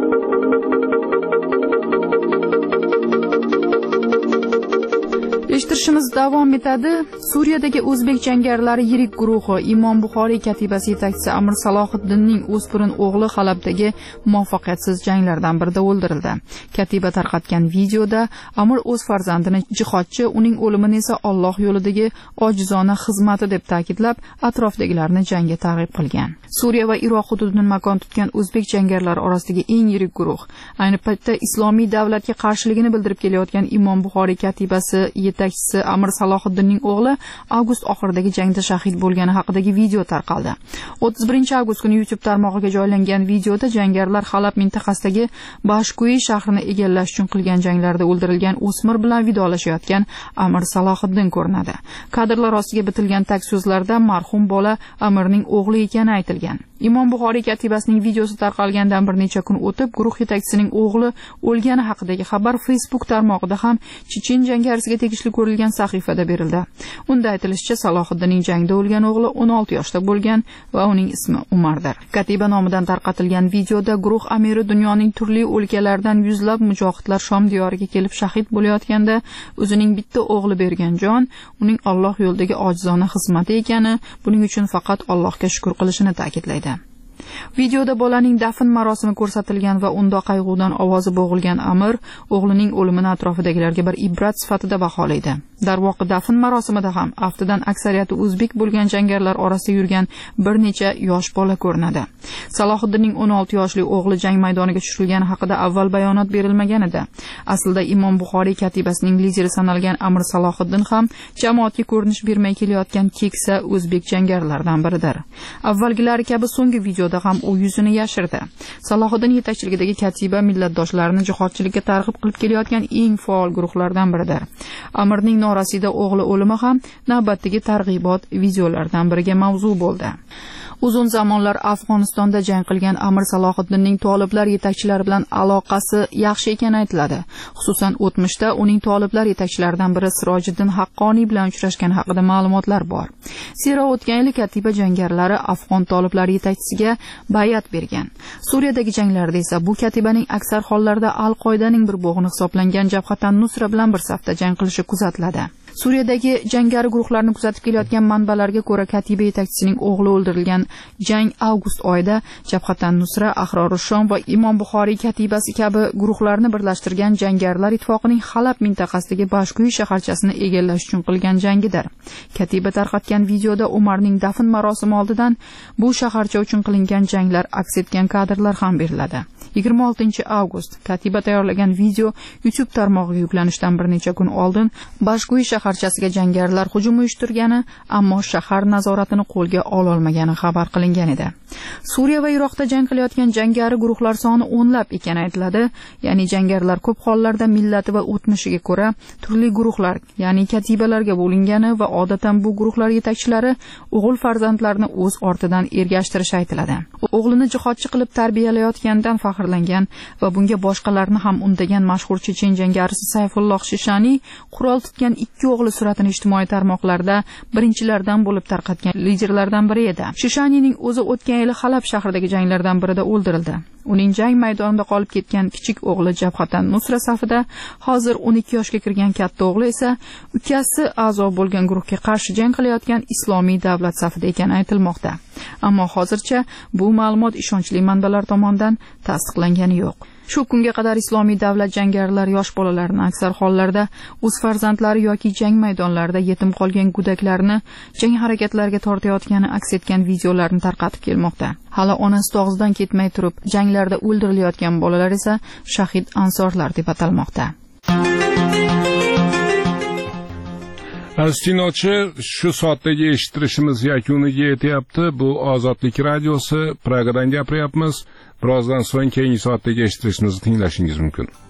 Eshittirishimiz davom etadi. Suriyadagi o'zbek jangarilari yirik guruhi Imom Buxoriy katibasi yetakchisi Amir Salohiddinning o'spirin o'g'li Halabdagi muvaffaqiyatsiz janglardan birida o'ldirildi. Katiba tarqatgan videoda Amir o'z farzandini jihodchi, uning o'limini esa Alloh yo'lidagi ojizona xizmati deb ta'kidlab, atrofdagilarni jangga targ'ib qilgan. Suriya va Iroq hududini makon tutgan o'zbek jangarilari orasidagi eng yirik guruh. Ayni paytda islomiy davlatga qarshiligini bildirib kelayotgan Imom Buxoriy katibasi yetakchisi Amir Salohiddinning o'g'li avgust oxiridagi jangda shahid bo'lgani haqidagi video tarqaldi. o'ttiz birinchi avgust kuni YouTube tarmog'iga joylangan videoda jangarilar Halab mintaqasidagi Bashkuy shahrini egallash uchun qilgan janglarda o'ldirilgan o'smir bilan vidolashayotgan Amir Salohiddin ko'rinadi. Kadrlar ostiga bitilgan tag so'zlarda marhum bola Amirning o'g'li ekani aytilgan. Imom Buxoriy katibasining videosi tarqalgandan bir necha kun o'tib, guruh yetakchisining o'g'li o'lgani haqidagi xabar Facebook tarmog'ida ham chechen jangarisiga tegishli ko'rilgan sahifada berildi. Unda aytilishicha, Salohiddinning jangda o'lgan o'g'li o'n olti yoshda bo'lgan va uning ismi Umardir. Katiba nomidan tarqatilgan videoda guruh amiri dunyoning turli o'lkalaridan yuzlab mujohidlar Shom diyoriga kelib shahid bo'layotganda, o'zining bitta o'g'li bergan jon, uning Alloh yo'lidagi ojizona xizmati ekani, buning uchun faqat Allohga shukr qilishini ta'kidlaydi. Videoda bolaning dafn marosimi ko'rsatilgan va unda qayg'udan ovozi bo'g'ilgan Amir o'g'lining o'limini atrofidagilarga bir ibrat sifatida baholaydi. Darvoqe dafn marosimida ham aftidan aksariyati o'zbek bo'lgan jangarilar orasida yurgan bir necha yosh bola ko'rinadi. Salohiddinning o'n olti yoshli o'g'li jang maydoniga tushirilgani haqida avval bayonot berilmagan edi. Aslida Imom Buxoriy katibasining lideri sanalgan Amir Salohiddin ham jamoatga ko'rinish bermay kelayotgan keksa o'zbek jangarilaridan biridir. Avvalgilari kabi so'nggi videoda ham u yuzini yashirdi. Salohiddin yetakchiligidagi katiba millatdoshlarini jihodchilikka targ'ib qilib kelayotgan eng faol guruhlardan biridir. Amirning norasida o'g'li o'limi ham navbatdagi targ'ibot videolaridan biriga mavzu bo'ldi. Uzun zamonlar Afg'onistonda jang qilgan Amir Salohiddinning toliblar yetakchilari bilan aloqasi yaxshi ekani aytiladi. Xususan, o'tmishda uning toliblar yetakchilaridan biri Sirojiddin Haqqoniy bilan uchrashgani haqida ma'lumotlar bor. Zero o'tgan yil katiba jangarilari afg'on toliblar yetakchisiga bay'at bergan. Suriyadagi janglarda esa bu katibaning aksar hollarda Al-Qoidaning bir bo'g'ini hisoblangan Jabhatan Nusra bilan bir safda jang qilishi kuzatiladi. Suriyadagi jangari guruhlarni kuzatib kelayotgan manbalarga ko'ra, katiba yetakchisining o'g'li o'ldirilgan jang avgust oyida Jabhatan Nusra, Ahrorus Shom va Imom Buxoriy katibasi kabi guruhlarni birlashtirgan jangarilar ittifoqining Halab mintaqasidagi Bashkuy shaharchasini egallash uchun qilgan jangidir. Katiba tarqatgan videoda Umarning dafn marosimi oldidan bu shaharcha uchun qilingan janglar aks etgan kadrlar ham beriladi. yigirma oltinchi avgust katiba tayyorlagan video YouTube tarmog'iga yuklanishdan bir necha kun oldin Bashkuy shahar shaharchasiga jangarilar hujum uyushtirgani, ammo shahar nazoratini qo'lga ololmagani xabar qilingan edi. Suriya va Iroqda jang qilayotgan jangari guruhlar soni o'nlab ekani aytiladi. Ya'ni jangarilar ko'p hollarda millati va o'tmishiga ko'ra turli guruhlar, ya'ni katibalarga bo'lingani va odatdan bu guruhlar yetakchilari o'g'il farzandlarini o'z ortidan ergashtirishi aytiladi. O'g'lini jihodchi qilib tarbiyalayotgandan faxrlangan va bunga boshqalarni ham undagan mashhur chechen jangarisi Sayfulloh Shishani qurol tutgan ikki o'g'li suratini ijtimoiy tarmoqlarda birinchilardan bo'lib tarqatgan liderlardan biri edi. Shishanining o'zi o'tgan yili Halab shahridagi janglardan birida o'ldirildi. Uning jang maydonida qolib ketgan kichik o'g'li Jabhatan Nusra safida, hozir o'n ikki yoshga kirgan katta o'g'li esa ukasi a'zo bo'lgan guruhga qarshi jang qilayotgan Islomiy davlat safida ekani aytilmoqda. Ammo hozircha bu ma'lumot ishonchli manbalar tomonidan tasdiqlangani yo'q. Shu kunga qadar Islomiy davlat jangarilari yosh bolalarni aksar hollarda o'z farzandlari yoki jang maydonlarida yetim qolgan go'daklarini jang harakatlariga tortayotgani aks etgan videolarni tarqatib kelmoqda. Hali onasi og'zidan ketmay turib, janglarda o'ldirilayotgan bolalar esa shahid ansorlar deb atalmoqda. Aziz tinglovchi, shu soatdagi eshittirishimiz yakuniga yetyapti. Bu Ozodlik radiosi, Pragadan gapiryapmiz. Birozdan so'ng keyingi soatdagi eshittirishimizni tinglashingiz mumkin.